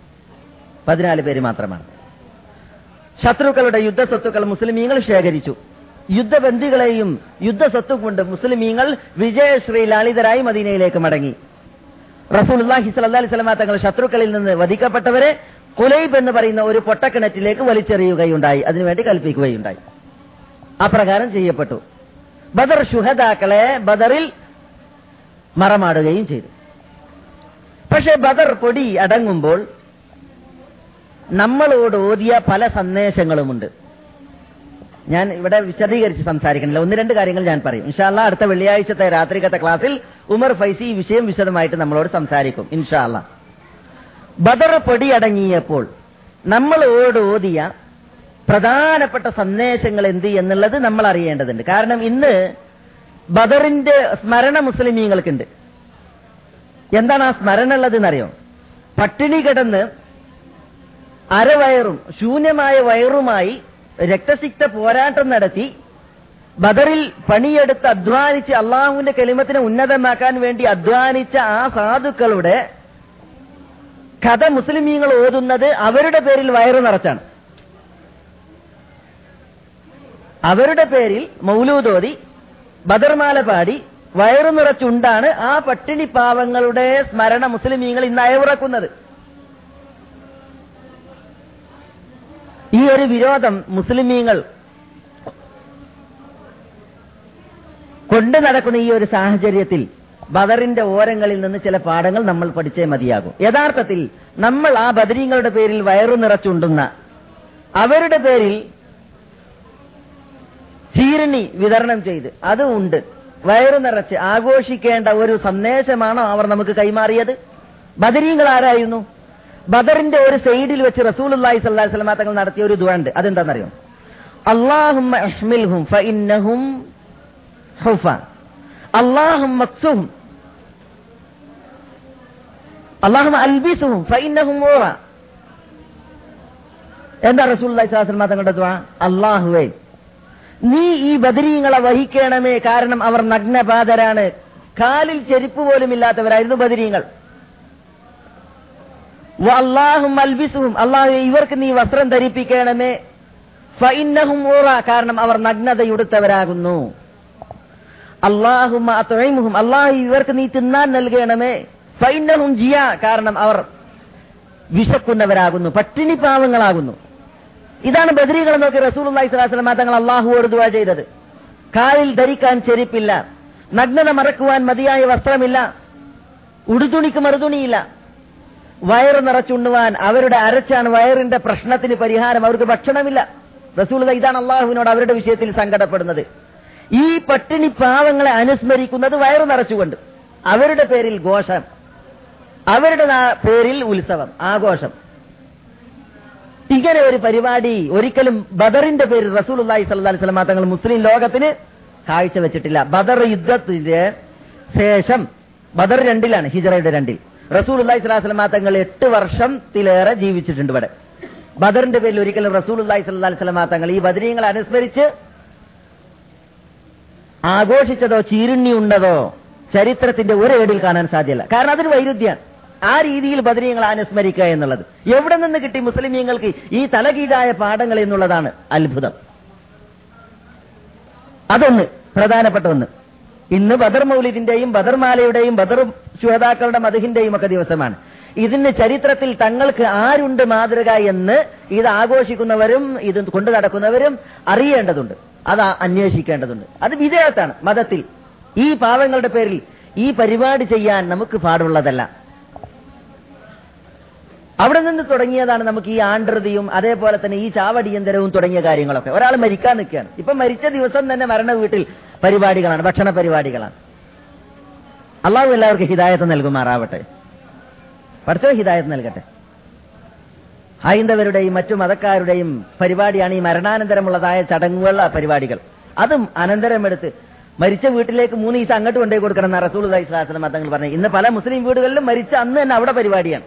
ശത്രുക്കളുടെ യുദ്ധസ്വത്തുക്കൾ മുസ്ലിമീങ്ങൾ ശേഖരിച്ചു. യുദ്ധബന്ദികളെയും യുദ്ധസ്വത്തും കൊണ്ട് മുസ്ലിമീങ്ങൾ വിജയശ്രീ ലാളിതരായി മദീനയിലേക്ക് മടങ്ങി. റസൂലുള്ളാഹി സ്വല്ലല്ലാഹി അലൈഹി വസല്ലം തങ്ങൾ ശത്രുക്കളിൽ നിന്ന് വധിക്കപ്പെട്ടവരെ ഖുലൈബ് എന്ന് പറയുന്ന ഒരു പൊട്ടക്കിണറ്റിലേക്ക് വലിച്ചെറിയുകയുണ്ടായി, അതിനുവേണ്ടി കൽപ്പിക്കുകയുണ്ടായി. അപ്രകാരം ചെയ്യപ്പെട്ടു. ബദർ ശുഹദാക്കളെ ബദറിൽ മറമാടുകയും ചെയ്തു. പക്ഷെ ബദർ പൊടി അടങ്ങുമ്പോൾ നമ്മളോട് ഓതിയ പല സന്ദേശങ്ങളുമുണ്ട്. ഞാൻ ഇവിടെ വിശദീകരിച്ച് സംസാരിക്കുന്നില്ല, 1-2 കാര്യങ്ങൾ ഞാൻ പറയും. ഇൻഷാ അല്ലാഹ് അടുത്ത വെള്ളിയാഴ്ചത്തെ രാത്രികത്തെ ക്ലാസ്സിൽ ഉമർ ഫൈസി ഈ വിഷയം വിശദമായിട്ട് നമ്മളോട് സംസാരിക്കും ഇൻഷാ അല്ലാഹ്. ബദർ പൊടി അടങ്ങിയപ്പോൾ നമ്മളോട് ഓതിയ പ്രധാനപ്പെട്ട സന്ദേശങ്ങൾ എന്ത് എന്നുള്ളത് നമ്മൾ അറിയേണ്ടതുണ്ട്. കാരണം ഇന്ന് ബദറിന്റെ സ്മരണ മുസ്ലിമീങ്ങൾക്കുണ്ട്. എന്താണ് ആ സ്മരണ ഉള്ളത് എന്നറിയോ? പട്ടിണി കിടന്ന് അരവയറും ശൂന്യമായ വയറുമായി രക്തസിക്ത പോരാട്ടം നടത്തി ബദറിൽ പണിയെടുത്ത് അധ്വാനിച്ച് അള്ളാഹുവിന്റെ കലിമത്തിനെ ഉന്നതമാക്കാൻ വേണ്ടി അധ്വാനിച്ച ആ സാധുക്കളുടെ കഥ മുസ്ലിമീങ്ങൾ ഓതുന്നത് അവരുടെ പേരിൽ വയറു നിറച്ചാണ്. അവരുടെ പേരിൽ മൗലൂദോതി ബദർമാല പാടി വയറു നിറച്ചുണ്ടാണ് ആ പട്ടിണി പാവങ്ങളുടെ സ്മരണ മുസ്ലിമീങ്ങൾ ഇന്ന് അയവിറക്കുന്നത്. ഈ ഒരു വിരോധം മുസ്ലിമീങ്ങൾ കൊണ്ടു നടക്കുന്ന ഈ ഒരു സാഹചര്യത്തിൽ ബദറിന്റെ ഓരങ്ങളിൽ നിന്ന് ചില പാഠങ്ങൾ നമ്മൾ പഠിച്ചേ മതിയാകും. യഥാർത്ഥത്തിൽ നമ്മൾ ആ ബദരീങ്ങളുടെ പേരിൽ വയറു നിറച്ചുണ്ടുന്ന അവരുടെ പേരിൽ ചീരണി വിതരണം ചെയ്ത് അത് ഉണ്ട് വയറു നിറച്ച് ആഘോഷിക്കേണ്ട ഒരു സന്ദേശമാണോ അവർ നമുക്ക് കൈമാറിയത്? ബദരീങ്ങൾ ആരായിരുന്നു? ബദറിന്റെ ഒരു സൈഡിൽ വെച്ച് റസൂലുള്ളാഹി സ്വല്ലല്ലാഹു അലൈഹി വസല്ലം തങ്ങൾ നടത്തിയ ഒരു ദുആ ഉണ്ട്. അതെന്താണെന്നറിയോ? അല്ലാഹുമ്മ ഇഹ്മിൽഹും ഫഇന്നഹും ഹുഫ അല്ലാഹുമ്മ അക്സുഹും അല്ലാഹുമ്മ അൽബിസുഹും ഫഇന്നഹും ഊറ. എന്താ റസൂലുള്ളാഹി സ്വല്ലല്ലാഹു അലൈഹി വസല്ലം തങ്ങളുടെ ദുആ? അല്ലാഹുവേ, നീ ഈ ബദരീങ്ങളെ വഹിക്കണമേ, കാരണം അവർ നഗ്നപാതരാണ്, കാലിൽ ചെരുപ്പ് പോലും ഇല്ലാത്തവരായിരുന്നു ബദരീങ്ങൾ. വഅല്ലാഹുമ്മ അൽബിസുഹും, അല്ലാഹുവേ ഇവർക്ക് നീ വസ്ത്രം ധരിപ്പിക്കണമേ, ഫഇന്നഹും ഊറ, കാരണം അവർ നഗ്നതയുടുത്തവരാകുന്നു. അല്ലാഹുമ്മ അത്ഇംഹും, അല്ലാഹു ഇവർക്ക് നീ തിന്നാൻ നൽകണമേ, ഫഇന്നഹും ജിയാ, കാരണം അവർ വിശക്കുന്നവരാകുന്നു, പട്ടിണി പാവങ്ങളാകുന്നു. ഇതാണ് ബദരീകളെ നോക്കി റസൂലുള്ളാഹി സ്വല്ലല്ലാഹു അലൈഹി വസല്ലം തങ്ങൾ അല്ലാഹുവോട് ദുആ ചെയ്തത്. കാലിൽ ധരിക്കാൻ ചെരുപ്പില്ല, നഗ്നത മറക്കുവാൻ മതിയായ വസ്ത്രമില്ല, ഉടുതുണിക്ക് മറുതുണിയില്ല, വയറ് നിറച്ചുണ്ണുവാൻ അവരുടെ അരച്ചാണ് വയറിന്റെ പ്രശ്നത്തിന് പരിഹാരം, അവർക്ക് ഭക്ഷണമില്ല. റസൂലുള്ളാഹി ഇതാണ് അല്ലാഹുവിനോട് അവരുടെ വിഷയത്തിൽ സങ്കടപ്പെടുന്നത്. ഈ പട്ടിണി പാവങ്ങളെ അനുസ്മരിക്കുന്നത് വയറ് നിറച്ചുകൊണ്ട്, അവരുടെ പേരിൽ ഘോഷം, അവരുടെ പേരിൽ ഉത്സവം, ആഘോഷം. ഇങ്ങനെ ഒരു പരിപാടി ഒരിക്കലും ബദറിന്റെ പേരിൽ റസൂലുള്ളാഹി സ്വല്ലല്ലാഹു അലൈഹി വസല്ലം തങ്ങൾ മുസ്ലിം ലോകത്തിന് കാഴ്ചവെച്ചിട്ടില്ല. ബദർ യുദ്ധത്തിന്റെ ശേഷം, ബദർ 2-ലാണ്, ഹിജ്റയുടെ 2-ൽ റസൂലുള്ളാഹി സ്വല്ലല്ലാഹു അലൈഹി വസല്ലം തങ്ങൾ 8 വർഷത്തിലേറെ ജീവിച്ചിട്ടുണ്ട് ഇവിടെ. ബദറിന്റെ പേരിൽ ഒരിക്കലും റസൂലുള്ളാഹി സ്വല്ലല്ലാഹു അലൈഹി വസല്ലം തങ്ങൾ ഈ ബദരീങ്ങളെ അനുസ്മരിച്ച് ആഘോഷിച്ചതോ ചീരുണ്ണി ഉണ്ടതോ ചരിത്രത്തിന്റെ ഒരു ഏടിൽ കാണാൻ സാധ്യമല്ല. കാരണം അതൊരു വൈരുദ്ധ്യമാണ്. ആ രീതിയിൽ ബദരീങ്ങളെ അനുസ്മരിക്കുക എന്നുള്ളത് എവിടെ നിന്ന് കിട്ടി മുസ്ലിമീങ്ങൾക്ക് ഈ തലകീഴായ പാഠങ്ങൾ എന്നുള്ളതാണ് അത്ഭുതം. അതൊന്ന് പ്രധാനപ്പെട്ട ഒന്ന്. ഇന്ന് ബദർ മൗലിദിന്റെയും ബദർമാലയുടെയും ബദർ ശുഹദാക്കളുടെ മദ്ഹിന്റെയും ഒക്കെ ദിവസമാണ്. ഇതിന് ചരിത്രത്തിൽ തങ്ങൾക്ക് ആരുണ്ട് മാതൃക എന്ന് ഇത് ആഘോഷിക്കുന്നവരും ഇത് കൊണ്ടു നടക്കുന്നവരും അറിയേണ്ടതുണ്ട്, അത് അന്വേഷിക്കേണ്ടതുണ്ട്. അത് വിദേഹത്താണ് മതത്തിൽ. ഈ പാവങ്ങളുടെ പേരിൽ ഈ പരിപാടി ചെയ്യാൻ നമുക്ക് പാടുള്ളതല്ല. അവിടെ നിന്ന് തുടങ്ങിയതാണ് നമുക്ക് ഈ ആണ്ടൃതിയും അതേപോലെ തന്നെ ഈ ചാവടിയന്തരവും തുടങ്ങിയ കാര്യങ്ങളൊക്കെ. ഒരാൾ മരിക്കാൻ നിൽക്കുകയാണ്, ഇപ്പൊ മരിച്ച ദിവസം തന്നെ മരണ വീട്ടിൽ പരിപാടികളാണ്, ഭക്ഷണ പരിപാടികളാണ്. അള്ളാഹു എല്ലാവർക്കും ഹിദായത്ത് നൽകുമാറാവട്ടെ, പഠിച്ചോ ഹിദായത്ത് നൽകട്ടെ. ഹൈന്ദവരുടെയും മറ്റു മതക്കാരുടെയും പരിപാടിയാണ് ഈ മരണാനന്തരമുള്ളതായ ചടങ്ങുകളുള്ള പരിപാടികൾ. അതും അനന്തരമെടുത്ത് മരിച്ച വീട്ടിലേക്ക് 3 ദിവസം അങ്ങോട്ട് കൊണ്ടുപോയി കൊടുക്കണം എന്നാണ് റസൂലുള്ളാഹി സ്വല്ലല്ലാഹു അലൈഹി വസല്ലം തങ്ങൾ പറഞ്ഞു. ഇന്ന് പല മുസ്ലിം വീടുകളിലും മരിച്ച അന്ന് തന്നെ അവിടെ പരിപാടിയാണ്.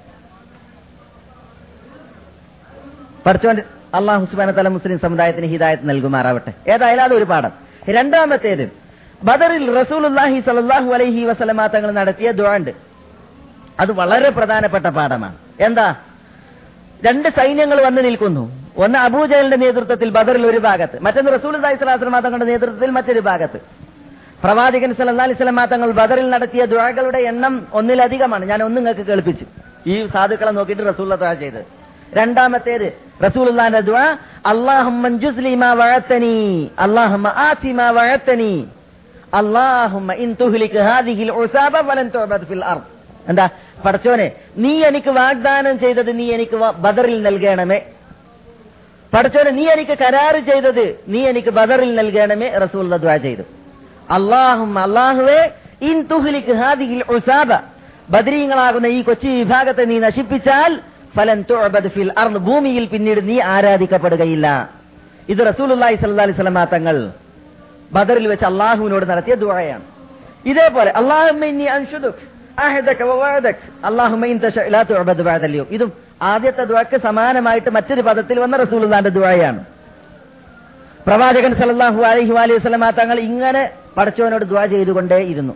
പഠിച്ചോണ്ട് അല്ലാഹു സുബ്ഹാനഹു വ തആല മുസ്ലിം സമുദായത്തിന് ഹിദായത്ത് നൽകുമാറാവട്ടെ. ഏതായാലും അതൊരു പാഠം. രണ്ടാമത്തേത്, ബദറിൽ റസൂലുള്ളാഹി സ്വല്ലല്ലാഹു അലൈഹി വസല്ലം തങ്ങൾ നടത്തിയ ദുആ ഉണ്ട്. അത് വളരെ പ്രധാനപ്പെട്ട പാഠമാണ്. എന്താ? 2 സൈന്യങ്ങൾ വന്നു നിൽക്കുന്നു. ഒന്ന് അബൂജഹലിന്റെ നേതൃത്വത്തിൽ ബദറിൽ ഒരു ഭാഗത്ത്, മറ്റൊന്ന് റസൂലുള്ളാഹി സ്വല്ലല്ലാഹു അലൈഹി വസല്ലം തങ്ങളുടെ നേതൃത്വത്തിൽ മറ്റൊരു ഭാഗത്ത്. പ്രവാചകൻ സ്വല്ലല്ലാഹു അലൈഹി വസല്ലം തങ്ങൾ ബദറിൽ നടത്തിയ ദുആകളുടെ എണ്ണം 1-ലധികമാണ്. ഞാൻ ഒന്ന് നിങ്ങൾക്ക് കേൾപ്പിച്ചു. ഈ സാധുക്കളെ നോക്കിയിട്ട് റസൂലുള്ളാഹി ദുആ ചെയ്തത് രണ്ടാമത്തേത് റസൂലുള്ളാഹിന്റെ ദുആ, അല്ലാഹുമ്മ അൻജുസ്ലി മാ വഅതനി, അല്ലാഹുമ്മ ആതി മാ വഅതനി, അല്ലാഹുമ്മ ഇൻ തുഹ്ലിക ഹാദിഹിൽ ഉസാബ ഫലൻ തുഅബദ് ഫിൽ അർദ്. എന്താ? പടച്ചോനെ, നീ എനിക്ക് വാഗ്ദാനം ചെയ്തത് നീ എനിക്ക് ബദറിൽ നൽകണമേ. പടച്ചോനെ, നീ എനിക്ക് കരാറ് ചെയ്തത് നീ എനിക്ക് ബദറിൽ നൽകണമേ. റസൂലുള്ളാഹി ദുആ ചെയ്തു. അല്ലാഹുമ്മ, അല്ലാഹുവേ, ഇൻ തുഹ്ലിക ഹാദിഹിൽ ഉസാബ, ബദരീങ്ങളാകുന്ന ഈ കൊച്ചി വിഭാഗത്തെ നീ നശിപ്പിച്ചാൽ ഫലൻ തുഅബദ് ഫിൽ അർദ്, ഭൂമിയിൽ പിന്നീട് നീ ആരാധിക്കപ്പെടുകയില്ല. ഇത് റസൂലുള്ളാഹി സ്വല്ലല്ലാഹി അലൈഹി വസല്ലം തങ്ങൾ ബദറിൽ വെച്ച് അല്ലാഹുവിനോട് നടത്തിയ ദുആയാണ്. ഇതേപോലെ അല്ലാഹുമ്മ ഇന്നി അൻഷുദുക അഹദക വവഅദക അല്ലാഹുമ്മ ഇൻ തശഅ ലാ തുഅബദ് ബഅദൽ യൗം. ഇതും ആദ്യത്തെ ദുആക്ക് സമാനമായിട്ട് മറ്റൊരു പദത്തിൽ വന്ന റസൂലുള്ളാഹിന്റെ ദുആയാണ്. പ്രവാചകൻ സല്ലല്ലാഹു അലൈഹി വസല്ലം തങ്ങൾ ഇങ്ങനെ പടച്ചവനോട് ദുആ ചെയ്തുകൊണ്ടേയിരുന്നു.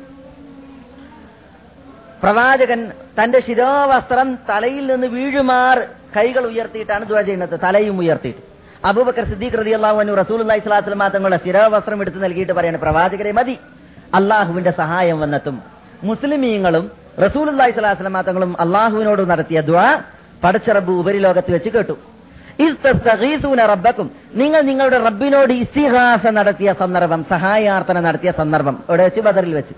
പ്രവാചകൻ തന്റെ ശിരോവസ്ത്രം തലയിൽ നിന്ന് വീഴുമാർ കൈകൾ ഉയർത്തിയിട്ടാണ് ദുആ ചെയ്യുന്നത്, തലയും ഉയർത്തിയിട്ട്. അബൂബക്കർ സിദ്ദീഖ് റളിയല്ലാഹു അൻഹു റസൂലുള്ളാഹി സ്വല്ലല്ലാഹു അലൈഹി വസല്ലം തങ്ങളുടെ ശിരോവസ്ത്രം എടുത്ത് നൽകിയിട്ട് പറയാണ്, പ്രവാചകരെ മതി, അള്ളാഹുവിന്റെ സഹായം വന്നെത്തും. മുസ്ലിമീങ്ങളും റസൂലുള്ളാഹി സ്വല്ലല്ലാഹു അലൈഹി വസല്ലം തങ്ങളും അള്ളാഹുവിനോട് നടത്തിയ ദുആ പടച്ച റബ്ബ് ഉപരിലോകത്ത് വെച്ച് കേട്ടു. ഇസ്തഗീസൂന റബ്ബക്കും, നിങ്ങൾ നിങ്ങളുടെ റബ്ബിനോട് ഇസ്തിഗാസ നടത്തിയ സന്ദർഭം, സഹായാർത്ഥന നടത്തിയ സന്ദർഭം എവിടെ വെച്ച്? ബദറിൽ വെച്ച്.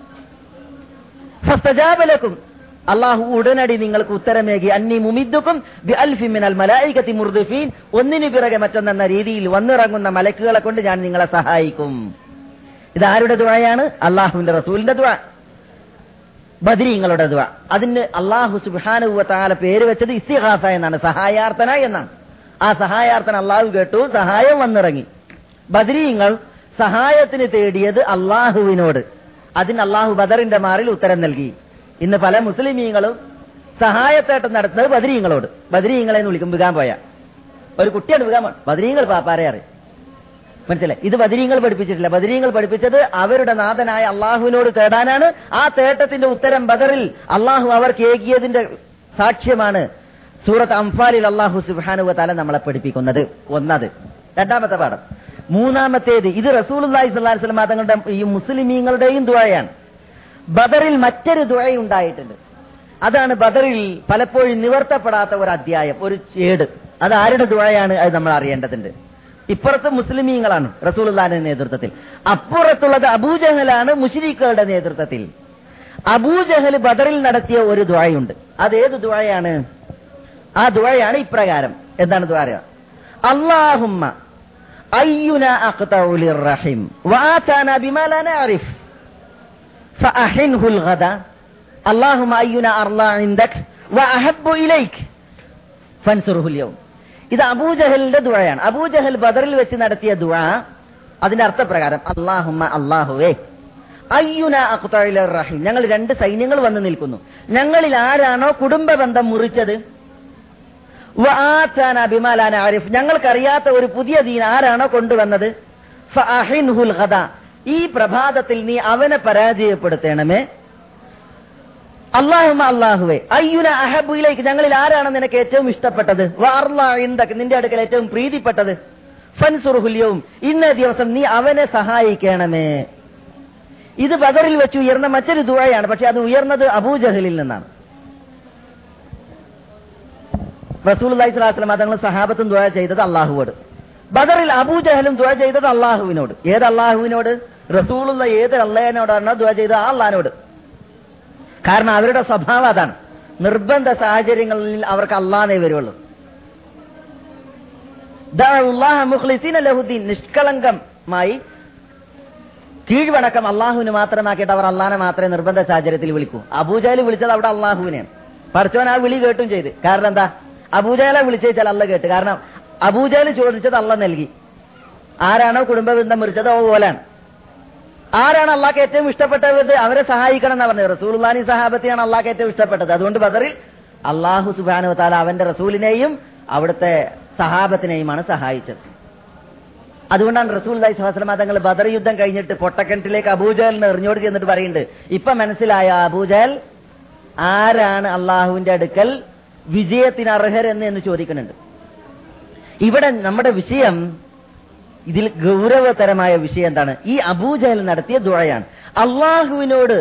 ഫസ്തജാബ ലക്കും, അല്ലാഹു ഉടനടി നിങ്ങൾക്ക് ഉത്തരമേകി, അന്നി മുമിദ്ദുക്കും ബിഅൽഫി മിനൽ മലായികതി മുർദിഫീൻ, ഒന്നിനു പിറകെ മറ്റൊന്നെന്ന രീതിയിൽ വന്നിറങ്ങുന്ന മലക്കുകളെ കൊണ്ട് ഞാൻ നിങ്ങളെ സഹായിക്കും. ഇതാരുടെ ദുആയാണ്? അല്ലാഹുവിന്റെ റസൂലിന്റെ ദുആ, ബദരീങ്ങളുടെ ദുആ. അതിന് അല്ലാഹു സുബ്ഹാനഹു വ തആല പേര് വെച്ചത് ഇസ്തിഗാസ എന്നാണ്, സഹായാർത്ഥന എന്നാണ്. ആ സഹായാർത്ഥന അല്ലാഹു കേട്ടു, സഹായം വന്നിറങ്ങി. ബദരീങ്ങൾ സഹായത്തിന് തേടിയത് അല്ലാഹുവിനോട്, അതിന് അല്ലാഹു ബദറിന്റെ മാറിൽ ഉത്തരം നൽകി. ഇന്ന് പല മുസ്ലിമീങ്ങളും സഹായത്തേട്ടം നടത്തുന്നത് ബദരീങ്ങളോട്. ബദരീങ്ങളെ വിളിക്കും, വികാൻ പോയ ഒരു കുട്ടിയാണ് വികാൻ, ബദരീങ്ങൾ പാപ്പാരെ അറിയും. മനസ്സിലായി? ഇത് ബദരീങ്ങൾ പഠിപ്പിച്ചിട്ടില്ല. ബദരീങ്ങൾ പഠിപ്പിച്ചത് അവരുടെ നാഥനായ അള്ളാഹുവിനോട് തേടാനാണ്. ആ തേട്ടത്തിന്റെ ഉത്തരം ബദറിൽ അള്ളാഹു അവർക്ക് ഏകിയതിന്റെ സാക്ഷ്യമാണ് സൂറത്ത് അംഫാലിൽ അള്ളാഹു സുബ്ഹാനഹു വ തആല നമ്മളെ പഠിപ്പിക്കുന്നത്. ഒന്നത്. രണ്ടാമത്തെ പാഠം. മൂന്നാമത്തേത്, ഇത് റസൂലുള്ളാഹി സ്വല്ലല്ലാഹി അലൈഹി വസല്ലം തങ്ങളുടെ ഈ മുസ്ലിമീങ്ങളുടെയും ദുആയാണ്. ബദറിൽ മറ്റൊരു ദുആ ഉണ്ടായിട്ടുണ്ട്. അതാണ് ബദറിൽ പലപ്പോഴും നിവർത്തപ്പെടാത്ത ഒരു അധ്യായം, ഒരു ഏട്. അത് ആരുടെ ദുആയാണ്? അത് നമ്മൾ അറിയേണ്ടതുണ്ട്. ഇപ്പുറത്ത് മുസ്ലിമീങ്ങളാണ് റസൂലുള്ളാഹിന്റെ നേതൃത്വത്തിൽ, അപ്പുറത്തുള്ളത് അബൂജഹലാണ് മുശ്രിക്കുകളുടെ നേതൃത്വത്തിൽ. അബൂജഹൽ ബദറിൽ നടത്തിയ ഒരു ദുആയുണ്ട്. അതേത് ദുആയാണ്? ആ ദുആയാണ് ഇപ്രകാരം. എന്താണ് ദുആ? അല്ലാഹുമ്മ അയ്യുനാ അഖ്തഉ ലിർറഹിം വആതാനാ ബിമാ ലാ നഅരിഫ് ഫഅഹിൻഹുൽ ഗദാ അല്ലാഹുമ്മ അയ്യുനാ അർളാ ഇൻദക വഅഹബ്ബു ഇലൈക ഫൻസുർഹുൽ യൗം. ഇത് അബൂജഹലിന്റെ ദുആയാണ്. അബൂജഹൽ ബദറിൽ വെച്ച് നടത്തിയ ദുആ. അതിന്റെ അർത്ഥപ്രകാരം അല്ലാഹുമ്മ, അല്ലാഹുവേ, അയ്യുനാ അഖ്തഉ ലിർറഹിം, ഞങ്ങൾ രണ്ട് സൈന്യങ്ങൾ വന്നു നിൽക്കുന്നു. ഞങ്ങളിൽ ആരാണോ കുടുംബ ബന്ധം മുറിച്ചത്, വആതാനാ ബിമാ ലാ നഅരിഫ്, ഞങ്ങൾക്കറിയാത്ത ഒരു പുതിയ ദീൻ ആരാണോ കൊണ്ടുവന്നത്, ഫഅഹിൻഹുൽ ഗദാ, ഈ പ്രഭാതത്തിൽ നീ അവനെ പരാജയപ്പെടുത്തണമേ. അല്ലാഹുമ്മ, അല്ലാഹുവേ, അയ്യുനാ അഹബ്ബു ഇലൈക, ഞങ്ങളിൽ ആരാണ് നിനക്ക് ഏറ്റവും ഇഷ്ടപ്പെട്ടത്, വഅർളാ ഇൻദക, നിന്റെ അടുക്കൽ ഏറ്റവും പ്രീതിപ്പെട്ടത്, ഫൻസുർഹുൽ യൗം, ഇന്നേ ദിവസം നീ അവനെ സഹായിക്കണമേ. ഇത് ബദറിൽ വെച്ച് ഉയർന്ന മറ്റൊരു ദുആയാണ്. പക്ഷെ അത് ഉയർന്നത് അബൂജഹലിൽ നിന്നാണ്. റസൂലുള്ളാഹി സ്വല്ലല്ലാഹു അലൈഹി വസല്ലം തങ്ങൾ സഹാബത്തും ദുആ ചെയ്തത് അല്ലാഹുവോട്. ബദറിൽ അബൂജഹലും ദുആ ചെയ്തത് അല്ലാഹുവിനോട്. ഏത് അല്ലാഹുവിനോട്? റസൂലുള്ള ഏത് അല്ലാഹുവിനോടാണോ ദുആ ചെയ്തത് ആ അല്ലാഹുവിനോട്. കാരണം അവരുടെ സ്വഭാവം അതാണ്. നിർബന്ധ സാഹചര്യങ്ങളിൽ അവർക്ക് അല്ലാഹുവേ വരുള്ളൂ. ദഅഉല്ലാഹ മുഖ്ലിസീന ലഹുദ്ദീൻ, നിഷ്കളങ്കമായി കീഴ്വണക്കം അള്ളാഹുവിന് മാത്രമാക്കിയിട്ട് അവർ അള്ളാഹിനെ മാത്രമേ നിർബന്ധ സാഹചര്യത്തിൽ വിളിക്കൂ. അബൂജഹൽ വിളിച്ചത് അവിടെ അള്ളാഹുവിനെയാണ്. പടച്ചവൻ ആ വിളി കേട്ടും ചെയ്ത്. കാരണം എന്താ? അബൂജഹലെ വിളിച്ചാൽ അള്ള കേട്ട്. കാരണം അബൂജഹൽ ചോദിച്ചത് അള്ള നൽകി. ആരാണോ കുടുംബബന്ധം മുറിച്ചത് ഓലാണ്. ആരാണ് അള്ളാഹ്ക്ക് ഏറ്റവും ഇഷ്ടപ്പെട്ടത് അവരെ സഹായിക്കണം എന്നാ പറഞ്ഞത്. റസൂലുള്ളാഹി സഹാബത്തെയാണ് അള്ളാഹ്ക്ക് ഏറ്റവും ഇഷ്ടപ്പെട്ടത്. അതുകൊണ്ട് ബദറിൽ അള്ളാഹു സുബ്ഹാനഹു വ തആല അവന്റെ റസൂലിനെയും അവിടുത്തെ സഹാബത്തിനെയുമാണ് സഹായിച്ചത്. അതുകൊണ്ടാണ് റസൂലുള്ളാഹി സ്വല്ലല്ലാഹു അലൈഹി വസല്ലം തങ്ങൾ ബദർ യുദ്ധം കഴിഞ്ഞിട്ട് പൊട്ടക്കിണറ്റിലേക്ക് അബൂജഹലിനെ എറിഞ്ഞോട് ചെന്നിട്ട് പറയുന്നുണ്ട്, ഇപ്പൊ മനസ്സിലായ അബൂജഹൽ ആരാണ് അള്ളാഹുവിന്റെ അടുക്കൽ വിജയത്തിന് അർഹരെന്ന് ചോദിക്കുന്നുണ്ട്. ഇവിടെ നമ്മുടെ വിഷയം, ഇതിൽ ഗൗരവതരമായ വിഷയം എന്താണ്? ഈ അബൂജഹൽ നടത്തിയ ദുആയാണ്. അള്ളാഹുവിനോട്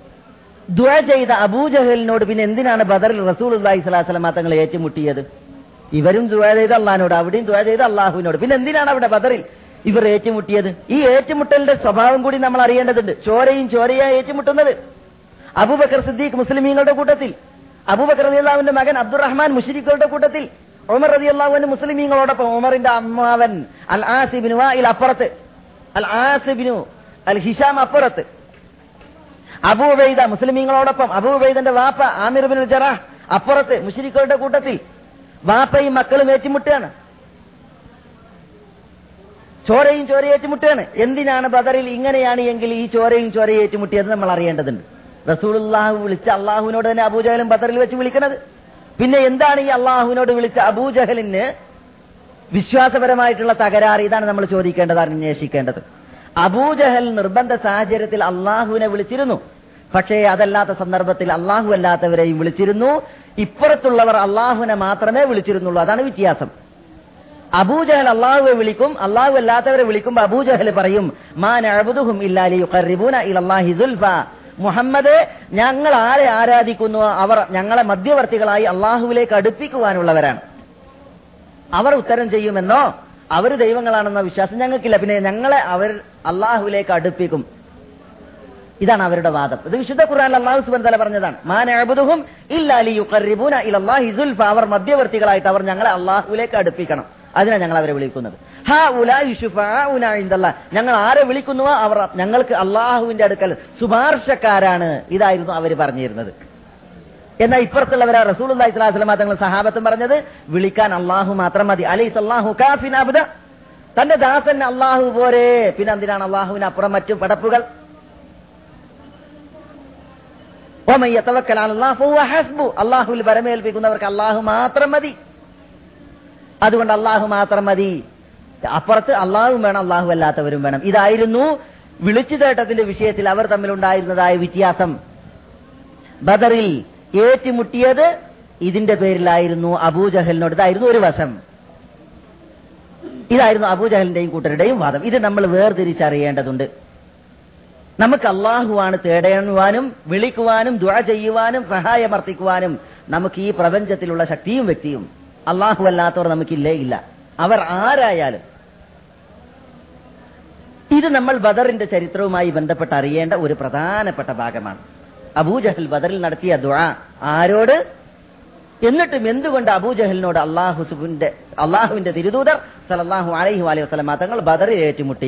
ദുആ ചെയ്ത അബൂജഹലിനോട് പിന്നെ എന്തിനാണ് ബദറിൽ റസൂലുള്ളാഹി സ്വല്ലല്ലാഹു അലൈഹി വസല്ലം തങ്ങൾ ഏറ്റുമുട്ടിയത്? ഇവരും ദുആ ചെയ്ത് അള്ളാഹിനോട്, അവിടെയും ദുആ ചെയ്ത് അള്ളാഹുവിനോട്. പിന്നെ എന്തിനാണ് അവിടെ ബദറിൽ ഇവർ ഏറ്റുമുട്ടിയത്? ഈ ഏറ്റുമുട്ടലിന്റെ സ്വഭാവം കൂടി നമ്മൾ അറിയേണ്ടതുണ്ട്. ചോരയായി ഏറ്റുമുട്ടുന്നത്. അബൂബക്കർ സിദ്ദീഖ് മുസ്ലിമീങ്ങളുടെ കൂട്ടത്തിൽ, അബൂബക്കർ റളിയല്ലാഹുവിന്റെ മകൻ അബ്ദുറഹ്മാൻ മുശ്രിക്കുകളുടെ കൂട്ടത്തിൽ, ഉമർ റളിയല്ലാഹു അൻഹു മുസ്ലിമീങ്ങളോടൊപ്പം, ഉമറിന്റെ അമ്മാവൻ അൽ ആസ് ഇബ്നു വാഇൽ അപ്പുറത്ത്, അൽ ആസ് ഇബ്നു അൽ ഹിഷാം അപ്പുറത്ത്, അബൂ ഉബൈദ മുസ്ലിമീങ്ങളോടൊപ്പം, അബൂ ഉബൈദന്റെ വാപ്പ ആമിർ ഇബ്നുൽ ജറാഹ് അപ്പുറത്ത് മുശ്രിക്കുകളുടെ കൂട്ടത്തിൽ. വാപ്പയും മക്കളും ഏറ്റുമുട്ടുകയാണ്, ചോരയും ഏറ്റുമുട്ടുകയാണ്. എന്തിനാണ് ബദറിൽ ഇങ്ങനെയാണ് എങ്കിൽ ഈ ചോരയും ഏറ്റുമുട്ടിയത് നമ്മൾ അറിയേണ്ടതുണ്ട്. റസൂലുള്ളാഹി വിളിച്ച അള്ളാഹുവിനോട് തന്നെ അബൂജഹലും ബദറിൽ വെച്ച് വിളിക്കുന്നത്. പിന്നെ എന്താണ് ഈ അള്ളാഹുവിനോട് വിളിച്ച അബൂജഹലിന് വിശ്വാസപരമായിട്ടുള്ള തകരാറ്? ഇതാണ് നമ്മൾ ചോദിക്കേണ്ടത്, അന്വേഷിക്കേണ്ടത്. അബൂജഹൽ നിർബന്ധ സാഹചര്യത്തിൽ അള്ളാഹുവിനെ വിളിച്ചിരുന്നു. പക്ഷേ അതല്ലാത്ത സന്ദർഭത്തിൽ അള്ളാഹു അല്ലാത്തവരെയും വിളിച്ചിരുന്നു. ഇപ്പുറത്തുള്ളവർ അള്ളാഹുവിനെ മാത്രമേ വിളിച്ചിരുന്നുള്ളൂ. അതാണ് വ്യത്യാസം. അബൂജഹൽ അള്ളാഹുവെ വിളിക്കും, അള്ളാഹു അല്ലാത്തവരെ വിളിക്കുമ്പോൾ അബൂജഹൽ പറയും, മാ നഅ്ബുദുഹും ഇല്ലാ ലിയുഖർരിബൂന ഇലല്ലാഹി സുൽഫ. മുഹമ്മദേ, ഞങ്ങൾ ആരെ ആരാധിക്കുന്നുവോ അവർ ഞങ്ങളെ മധ്യവർത്തികളായി അള്ളാഹുവിലേക്ക് അടുപ്പിക്കുവാനുള്ളവരാണ്. അവർ ഉത്തരം ചെയ്യുമെന്നോ അവർ ദൈവങ്ങളാണെന്നോ വിശ്വാസം ഞങ്ങൾക്കില്ല. പിന്നെ ഞങ്ങളെ അവർ അള്ളാഹുവിലേക്ക് അടുപ്പിക്കും. ഇതാണ് അവരുടെ വാദം. ഇത് വിശുദ്ധ ഖുർആനിൽ അല്ലാഹു സുബ്ഹാനഹു വ തആല പറഞ്ഞതാണ്. മാ നഅ്ബുദുഹും ഇല്ലാ ലിയുഖർരിബൂന ഇലല്ലാഹി സുൽഫ. അവർ മധ്യവർത്തികളായിട്ട് അവർ ഞങ്ങളെ അള്ളാഹുവിലേക്ക് അടുപ്പിക്കണം. അതിനാണ് ഞങ്ങൾ അവരെ വിളിക്കുന്നത്. ഹാ ഉലായി ശുഫാഉന ഇൻദല്ലാഹ്. ഞങ്ങൾ ആരെ വിളിക്കുന്നുവോ അവർ ഞങ്ങൾക്ക് അള്ളാഹുവിന്റെ അടുക്കൽ ശുപാർശക്കാരാണ്. ഇതായിരുന്നു അവർ പറഞ്ഞിരുന്നത്. എന്നാൽ ഇപ്പുറത്തുള്ളവരാ റസൂലുള്ളാഹി സ്വല്ലല്ലാഹു അലൈഹി വസല്ലം തങ്ങൾ സഹാബത്തും പറഞ്ഞത്, വിളിക്കാൻ അള്ളാഹു മാത്രം മതി. അലൈസല്ലാഹു കാഫിൻ അബ്ദ. തന്റെ ദാസൻ അള്ളാഹു പോരെ, പിന്നെ എന്തിനാണ് അള്ളാഹുവിന് അപ്പുറം മറ്റു പടപ്പുകൾ? വമൻ യതവക്കൽ അലല്ലാഹി ഫഹുവ ഹസ്ബു. അള്ളാഹുവിൽ ബരമേൽപ്പിക്കുന്നവർക്ക് അള്ളാഹു മാത്രം മതി. അതുകൊണ്ട് അള്ളാഹു മാത്രം മതി. അപ്പുറത്ത് അള്ളാഹുവും വേണം, അള്ളാഹു അല്ലാത്തവരും വേണം. ഇതായിരുന്നു വിളിച്ചു തേട്ടത്തിന്റെ വിഷയത്തിൽ അവർ തമ്മിലുണ്ടായിരുന്നതായ വ്യത്യാസം. ബദറിൽ ഏറ്റുമുട്ടിയത് ഇതിന്റെ പേരിലായിരുന്നു അബൂജഹലിനോട്. ഇതായിരുന്നു ഒരു വശം. ഇതായിരുന്നു അബൂജഹലിന്റെയും കൂട്ടരുടെയും വാദം. ഇത് നമ്മൾ വേർതിരിച്ചറിയേണ്ടതുണ്ട്. നമുക്ക് അള്ളാഹുവാണ് തേടുവാനും വിളിക്കുവാനും ദുആ ചെയ്യുവാനും സഹായമർത്ഥിക്കുവാനും നമുക്ക് ഈ പ്രപഞ്ചത്തിലുള്ള ശക്തിയും വ്യക്തിയും. അള്ളാഹു അല്ലാത്തവർ നമുക്കില്ല. അവർ ആരായാലും. ഇത് നമ്മൾ ബദറിന്റെ ചരിത്രവുമായി ബന്ധപ്പെട്ട് അറിയേണ്ട ഒരു പ്രധാനപ്പെട്ട ഭാഗമാണ്. അബൂജഹൽ നടത്തിയ ദുആ ആരോട്? എന്നിട്ടും എന്തുകൊണ്ട് അബൂജഹലിനോട് അള്ളാഹുവിന്റെ തിരുദൂതർ സല്ലല്ലാഹു അലൈഹി വസല്ലം തങ്ങൾ ബദറിൽ ഏറ്റുമുട്ടി?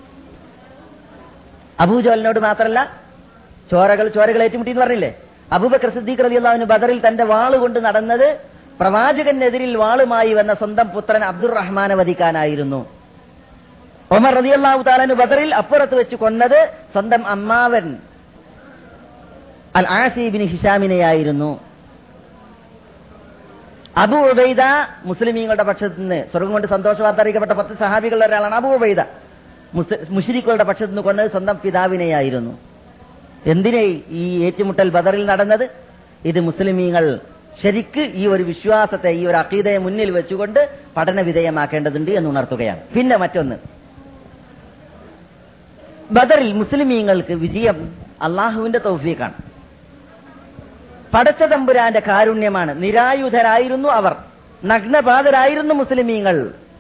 അബൂജഹലിനോട് മാത്രമല്ല, ചോരകൾ ഏറ്റുമുട്ടി എന്ന് പറഞ്ഞില്ലേ? അബൂബക്കർ സിദ്ദീഖ് റളിയല്ലാഹു അൻഹു ബദറിൽ തന്റെ വാള് കൊണ്ട് നടന്നത് പ്രവാചകനെതിരിൽ വാളുമായി വന്ന സ്വന്തം പുത്രൻ അബ്ദുറഹ്മാനെ വധിക്കാനായിരുന്നു. ഉമർ റളിയല്ലാഹു തആല അൻഹു ബദറിൽ അപ്പുറത്ത് വെച്ച് കൊന്നത് സ്വന്തം അമ്മാവൻ അൽ ആസ് ഇബ്നു ഹിഷാമിനെയായിരുന്നു. അബൂ ഉബൈദ മുസ്ലിമീങ്ങളുടെ പക്ഷത്ത് നിന്ന് സ്വർഗം കൊണ്ട് സന്തോഷ വാർത്ത അറിയിക്കപ്പെട്ട 10 സഹാബികളിൽ ഒരാളാണ് അബൂ ഉബൈദ. മുശ്രിക്കുകളുടെ പക്ഷത്ത് നിന്ന് കൊന്നത് സ്വന്തം പിതാവിനെയായിരുന്നു. എന്തിനെ ഈ ഏറ്റുമുട്ടൽ ബദറിൽ നടന്നത്? ഇത് മുസ്ലിമീങ്ങൾ ശരിക്ക് ഈ ഒരു വിശ്വാസത്തെ, ഈ ഒരു അഖീദയെ മുന്നിൽ വെച്ചുകൊണ്ട് പഠന വിധേയമാക്കേണ്ടതുണ്ട് എന്ന് ഉണർത്തുകയാണ്. പിന്നെ മറ്റൊന്ന്, ബദറിൽ മുസ്ലിമീങ്ങൾക്ക് വിജയം അള്ളാഹുവിന്റെ തൗഫീഖാണ്, പടച്ച തമ്പുരാന്റെ കാരുണ്യമാണ്. നിരായുധരായിരുന്നു അവർ, നഗ്നപാതരായിരുന്നു മുസ്ലിമീങ്ങൾ.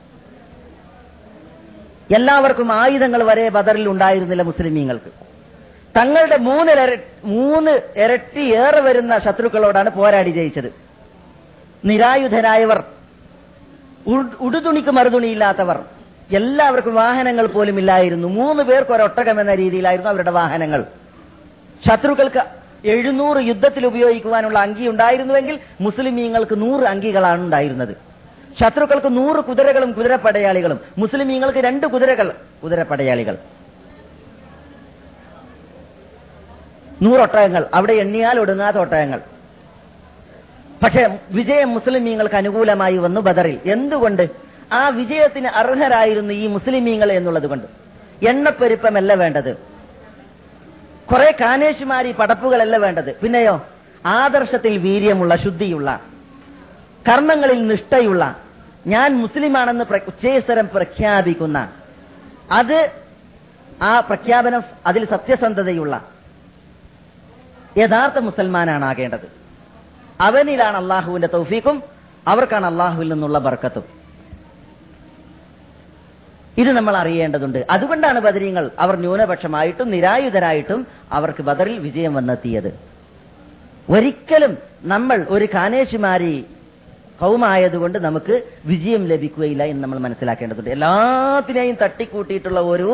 എല്ലാവർക്കും ആയുധങ്ങൾ വരെ ബദറിൽ ഉണ്ടായിരുന്നില്ല മുസ്ലിമീങ്ങൾക്ക്. തങ്ങളുടെ 3 ഇരട്ടി ഏറെ വരുന്ന ശത്രുക്കളോടാണ് പോരാടി ജയിച്ചത്. നിരായുധരായവർ, ഉടുതുണിക്ക് മറുതുണിയില്ലാത്തവർ, എല്ലാവർക്കും വാഹനങ്ങൾ പോലും ഇല്ലായിരുന്നു. 3 പേർക്ക് ഒരൊട്ടകം എന്ന രീതിയിലായിരുന്നു അവരുടെ വാഹനങ്ങൾ. ശത്രുക്കൾക്ക് 700 യുദ്ധത്തിൽ ഉപയോഗിക്കുവാനുള്ള അങ്കി ഉണ്ടായിരുന്നുവെങ്കിൽ മുസ്ലിമീങ്ങൾക്ക് 100 അങ്കികളാണ് ഉണ്ടായിരുന്നത്. ശത്രുക്കൾക്ക് 100 കുതിരകളും കുതിരപ്പടയാളികളും, മുസ്ലിമീങ്ങൾക്ക് 2 കുതിരപ്പടയാളികൾ, 100 ഒട്ടകങ്ങൾ, അവിടെ എണ്ണിയാൽ ഒടുങ്ങാത്ത ഒട്ടകങ്ങൾ. പക്ഷേ വിജയം മുസ്ലിമീങ്ങൾക്ക് അനുകൂലമായി വന്നു ബദറിൽ. എന്തുകൊണ്ട്? ആ വിജയത്തിന് അർഹരായിരുന്നു ഈ മുസ്ലിമീങ്ങൾ എന്നുള്ളത് കൊണ്ട്. എണ്ണപ്പെരുപ്പമല്ല വേണ്ടത്, കുറെ കാനേശുമാരി പടപ്പുകളല്ല വേണ്ടത്. പിന്നെയോ ആദർശത്തിൽ വീര്യമുള്ള, ശുദ്ധിയുള്ള, കർമ്മങ്ങളിൽ നിഷ്ഠയുള്ള, ഞാൻ മുസ്ലിമാണെന്ന് ഉച്ചേസ്വരം പ്രഖ്യാപിക്കുന്ന, അത് ആ പ്രഖ്യാപനം അതിൽ സത്യസന്ധതയുള്ള യഥാർത്ഥ മുസൽമാനാണ് ആകേണ്ടത്. അവനിലാണ് അള്ളാഹുവിന്റെ തൗഫീഖും അവർക്കാണ് അള്ളാഹുവിൽ നിന്നുള്ള ബർക്കത്തും. ഇത് നമ്മൾ അറിയേണ്ടതുണ്ട്. അതുകൊണ്ടാണ് ബദരീങ്ങൾ അവർ ന്യൂനപക്ഷമായിട്ടും നിരായുധരായിട്ടും അവർക്ക് ബദറിൽ വിജയം വന്നെത്തിയത്. ഒരിക്കലും നമ്മൾ ഒരു കാനേശുമാരി കൗമായതുകൊണ്ട് നമുക്ക് വിജയം ലഭിക്കുകയില്ല എന്ന് നമ്മൾ മനസ്സിലാക്കേണ്ടതുണ്ട്. എല്ലാത്തിനെയും തട്ടിക്കൂട്ടിയിട്ടുള്ള ഒരു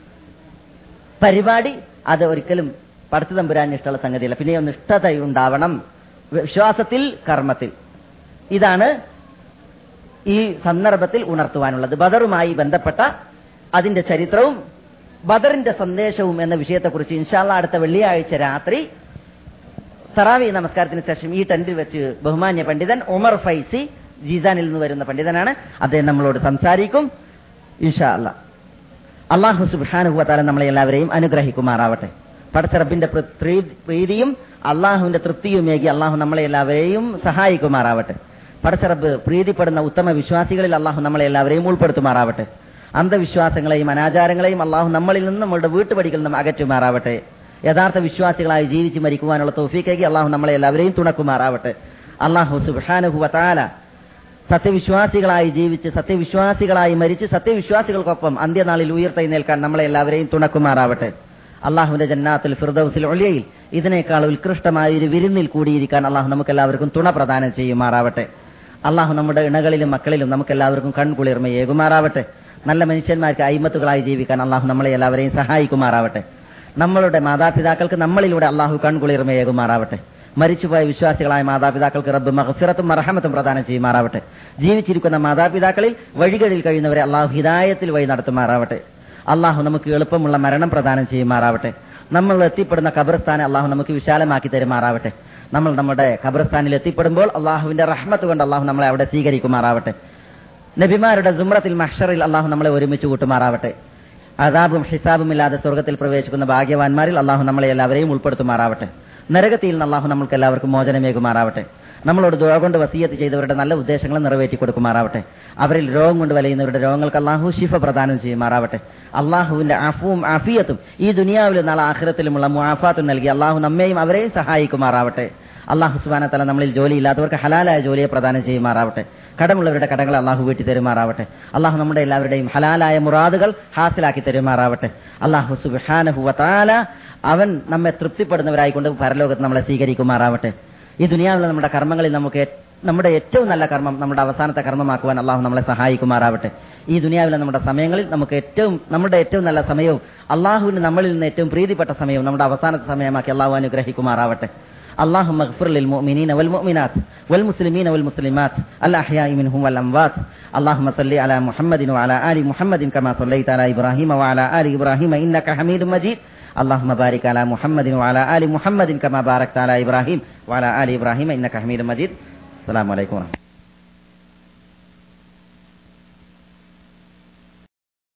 പരിപാടി അത് ഒരിക്കലും പടച്ച തമ്പുരാൻ ഇഷ്ടമുള്ള സംഗതിയല്ല. പിന്നെ നിഷ്ഠതയുണ്ടാവണം വിശ്വാസത്തിൽ, കർമ്മത്തിൽ. ഇതാണ് ഈ സന്ദർഭത്തിൽ ഉണർത്തുവാനുള്ളത്. ബദറുമായി ബന്ധപ്പെട്ട അതിന്റെ ചരിത്രവും ബദറിന്റെ സന്ദേശവും എന്ന വിഷയത്തെക്കുറിച്ച് ഇൻഷാ അല്ലാഹ് അടുത്ത വെള്ളിയാഴ്ച രാത്രി തറാവി നമസ്കാരത്തിന് ശേഷം ഈ ടെന്റിൽ വെച്ച് ബഹുമാന്യ പണ്ഡിതൻ ഉമർ ഫൈസി ജീസാനിൽ നിന്ന് വരുന്ന പണ്ഡിതനാണ്, അദ്ദേഹം നമ്മളോട് സംസാരിക്കും ഇൻഷാ അല്ലാഹ്. അല്ലാഹു സുബ്ഹാനഹു വ തആല നമ്മളെ എല്ലാവരെയും അനുഗ്രഹിക്കുമാറാവട്ടെ. പടച്ച റബ്ബിന്റെ പ്രീതിയും അള്ളാഹുവിന്റെ തൃപ്തിയുമേകി അള്ളാഹു നമ്മളെ എല്ലാവരെയും സഹായിക്കുമാറാവട്ടെ. പടച്ച റബ്ബ് പ്രീതിപ്പെടുന്ന ഉത്തമ വിശ്വാസികളിൽ അള്ളാഹു നമ്മളെ എല്ലാവരെയും ഉൾപ്പെടുത്തുമാറാവട്ടെ. അന്ധവിശ്വാസങ്ങളെയും അനാചാരങ്ങളെയും അള്ളാഹു നമ്മളിൽ നിന്നും നമ്മളുടെ വീട്ടുപടികളിൽ നിന്നും അകറ്റുമാറാവട്ടെ. യഥാർത്ഥ വിശ്വാസികളായി ജീവിച്ച് മരിക്കുവാനുള്ള തൗഫീഖേകി അള്ളാഹു നമ്മളെ എല്ലാവരെയും തുണക്കുമാറാവട്ടെ. അള്ളാഹു സുബ്ഹാനഹു വ തആല സത്യവിശ്വാസികളായി ജീവിച്ച് സത്യവിശ്വാസികളായി മരിച്ച് സത്യവിശ്വാസികൾക്കൊപ്പം അന്ത്യനാളിൽ ഉയർത്തെഴുന്നേൽക്കാൻ നമ്മളെ എല്ലാവരെയും തുണക്കുമാറാവട്ടെ. അള്ളാഹുവിന്റെ ജന്നാത്തുൽ ഫിർദൗസിൽ ഉലിയയിൽ ഇതിനേക്കാൾ ഉത്കൃഷ്ടമായ ഒരു വിരുന്നിൽ കൂടിയിരിക്കാൻ അള്ളാഹു നമുക്ക് എല്ലാവർക്കും തുണ പ്രദാനം ചെയ്യുമാറാവട്ടെ. അള്ളാഹു നമ്മുടെ ഇണകളിലും മക്കളിലും നമുക്ക് എല്ലാവർക്കും കൺകുളിർമയേകുമാറാവട്ടെ. നല്ല മനുഷ്യന്മാർക്ക് അയിമത്തുകളായി ജീവിക്കാൻ അള്ളാഹു നമ്മളെ എല്ലാവരെയും സഹായിക്കുമാറാവട്ടെ. നമ്മളുടെ മാതാപിതാക്കൾക്ക് നമ്മളിലൂടെ അള്ളാഹു കൺകുളിർമയേകുമാറാവട്ടെ. മരിച്ചുപോയ വിശ്വാസികളായ മാതാപിതാക്കൾക്ക് റബ്ബ് മഗ്ഫിറത്തും മർഹമത്തും പ്രദാനം ചെയ്യുമാറാവട്ടെ. ജീവിച്ചിരിക്കുന്ന മാതാപിതാക്കളിൽ വഴികളിൽ കഴിയുന്നവരെ അള്ളാഹു ഹിദായത്തിൽ വഴി നടത്തുമാറാവട്ടെ. അള്ളാഹു നമുക്ക് എളുപ്പമുള്ള മരണം പ്രദാനം ചെയ്യുമാറാവട്ടെ. നമ്മൾ എത്തിപ്പെടുന്ന ഖബർസ്ഥാനെ അള്ളാഹു നമുക്ക് വിശാലമാക്കി തരുമാറാവട്ടെ. നമ്മൾ നമ്മുടെ ഖബർസ്ഥാനിൽ എത്തിപ്പെടുമ്പോൾ അള്ളാഹുവിന്റെ റഹ്മത്ത് കൊണ്ട് അള്ളാഹു നമ്മളെ അവിടെ സ്വീകരിക്കുമാറാവട്ടെ. നബിമാരുടെ സുംറത്തിൽ മഹ്ശറിൽ അള്ളാഹു നമ്മളെ ഒരുമിച്ച് കൂട്ടുമാറാവട്ടെ. അദാബും ഹിസാബും ഇല്ലാതെ സ്വർഗ്ഗത്തിൽ പ്രവേശിക്കുന്ന ഭാഗ്യവാന്മാരിൽ അള്ളാഹു നമ്മളെ എല്ലാവരെയും ഉൾപ്പെടുത്തുമാറാവട്ടെ. നരകത്തിൽ നിന്ന് അള്ളാഹു നമുക്ക് എല്ലാവർക്കും മോചനമേകുമാറാവട്ടെ. നമ്മളോട് ദുആ കൊണ്ട് വസിയത്ത് ചെയ്തവരുടെ നല്ല ഉദ്ദേശങ്ങൾ നിറവേറ്റി കൊടുക്കുമാറാവട്ടെ. അവരിൽ രോഗം കൊണ്ട് വലയുന്നവരുടെ രോഗങ്ങൾക്ക് അള്ളാഹു ശിഫ പ്രദാനം ചെയ്യുമാറാവട്ടെ. അള്ളാഹുവിന്റെ അഫുവും ആഫിയത്തും ഈ ദുനിയാവിലും നാളെ ആഖിറത്തിലുമുള്ള മുആഫാത്തും നൽകി അള്ളാഹു നമ്മയും അവരെയും സഹായിക്കുമാറാവട്ടെ. അള്ളാഹു സുബ്ഹാനഹു വ തആല നമ്മളിൽ ജോലിയില്ലാത്തവർക്ക് ഹലാലായ ജോലിയെ പ്രദാനം ചെയ്യുമാറാവട്ടെ. കടമുള്ളവരുടെ കടങ്ങൾ അള്ളാഹു വീട്ടി തരുമാറാവട്ടെ. അള്ളാഹു നമ്മുടെ എല്ലാവരുടെയും ഹലാലായ മുറാദുകൾ ഹാസിലാക്കി തരുമാറാവട്ടെ. അള്ളാഹു സുബ്ഹാനഹു വ തആല അവൻ നമ്മെ തൃപ്തിപ്പെടുന്നവരായിക്കൊണ്ട് പരലോകത്ത് നമ്മളെ സ്വീകരിക്കുമാറാവട്ടെ. ഈ ദുനിയാവിലെ നമ്മുടെ കർമ്മങ്ങളിൽ നമുക്ക് നമ്മുടെ ഏറ്റവും നല്ല കർമ്മം നമ്മുടെ അവസാനത്തെ കർമ്മമാക്കുവാൻ അള്ളാഹു നമ്മളെ സഹായിക്കുമാറാവട്ടെ. ഈ ദുനിയാവിലെ നമ്മുടെ സമയങ്ങളിൽ നമ്മുടെ ഏറ്റവും നല്ല സമയവും അള്ളാഹുവിന് നമ്മളിൽ നിന്ന് ഏറ്റവും പ്രീതിപ്പെട്ട സമയവും നമ്മുടെ അവസാനത്തെ സമയമാക്കി അള്ളാഹു അനുഗ്രഹിക്കുമാറാവട്ടെ. اللهم اغفر للمؤمنين والمؤمنات والمسلمين والمسلمات الأحياء منهم والأموات. اللهم صل على محمد وعلى آل محمد كما صليت على إبراهيم وعلى آل إبراهيم إنك حميد مجيد. اللهم بارك على محمد وعلى آل محمد كما باركت على إبراهيم وعلى آل إبراهيم إنك حميد مجيد. السلام عليكم ورحمة الله.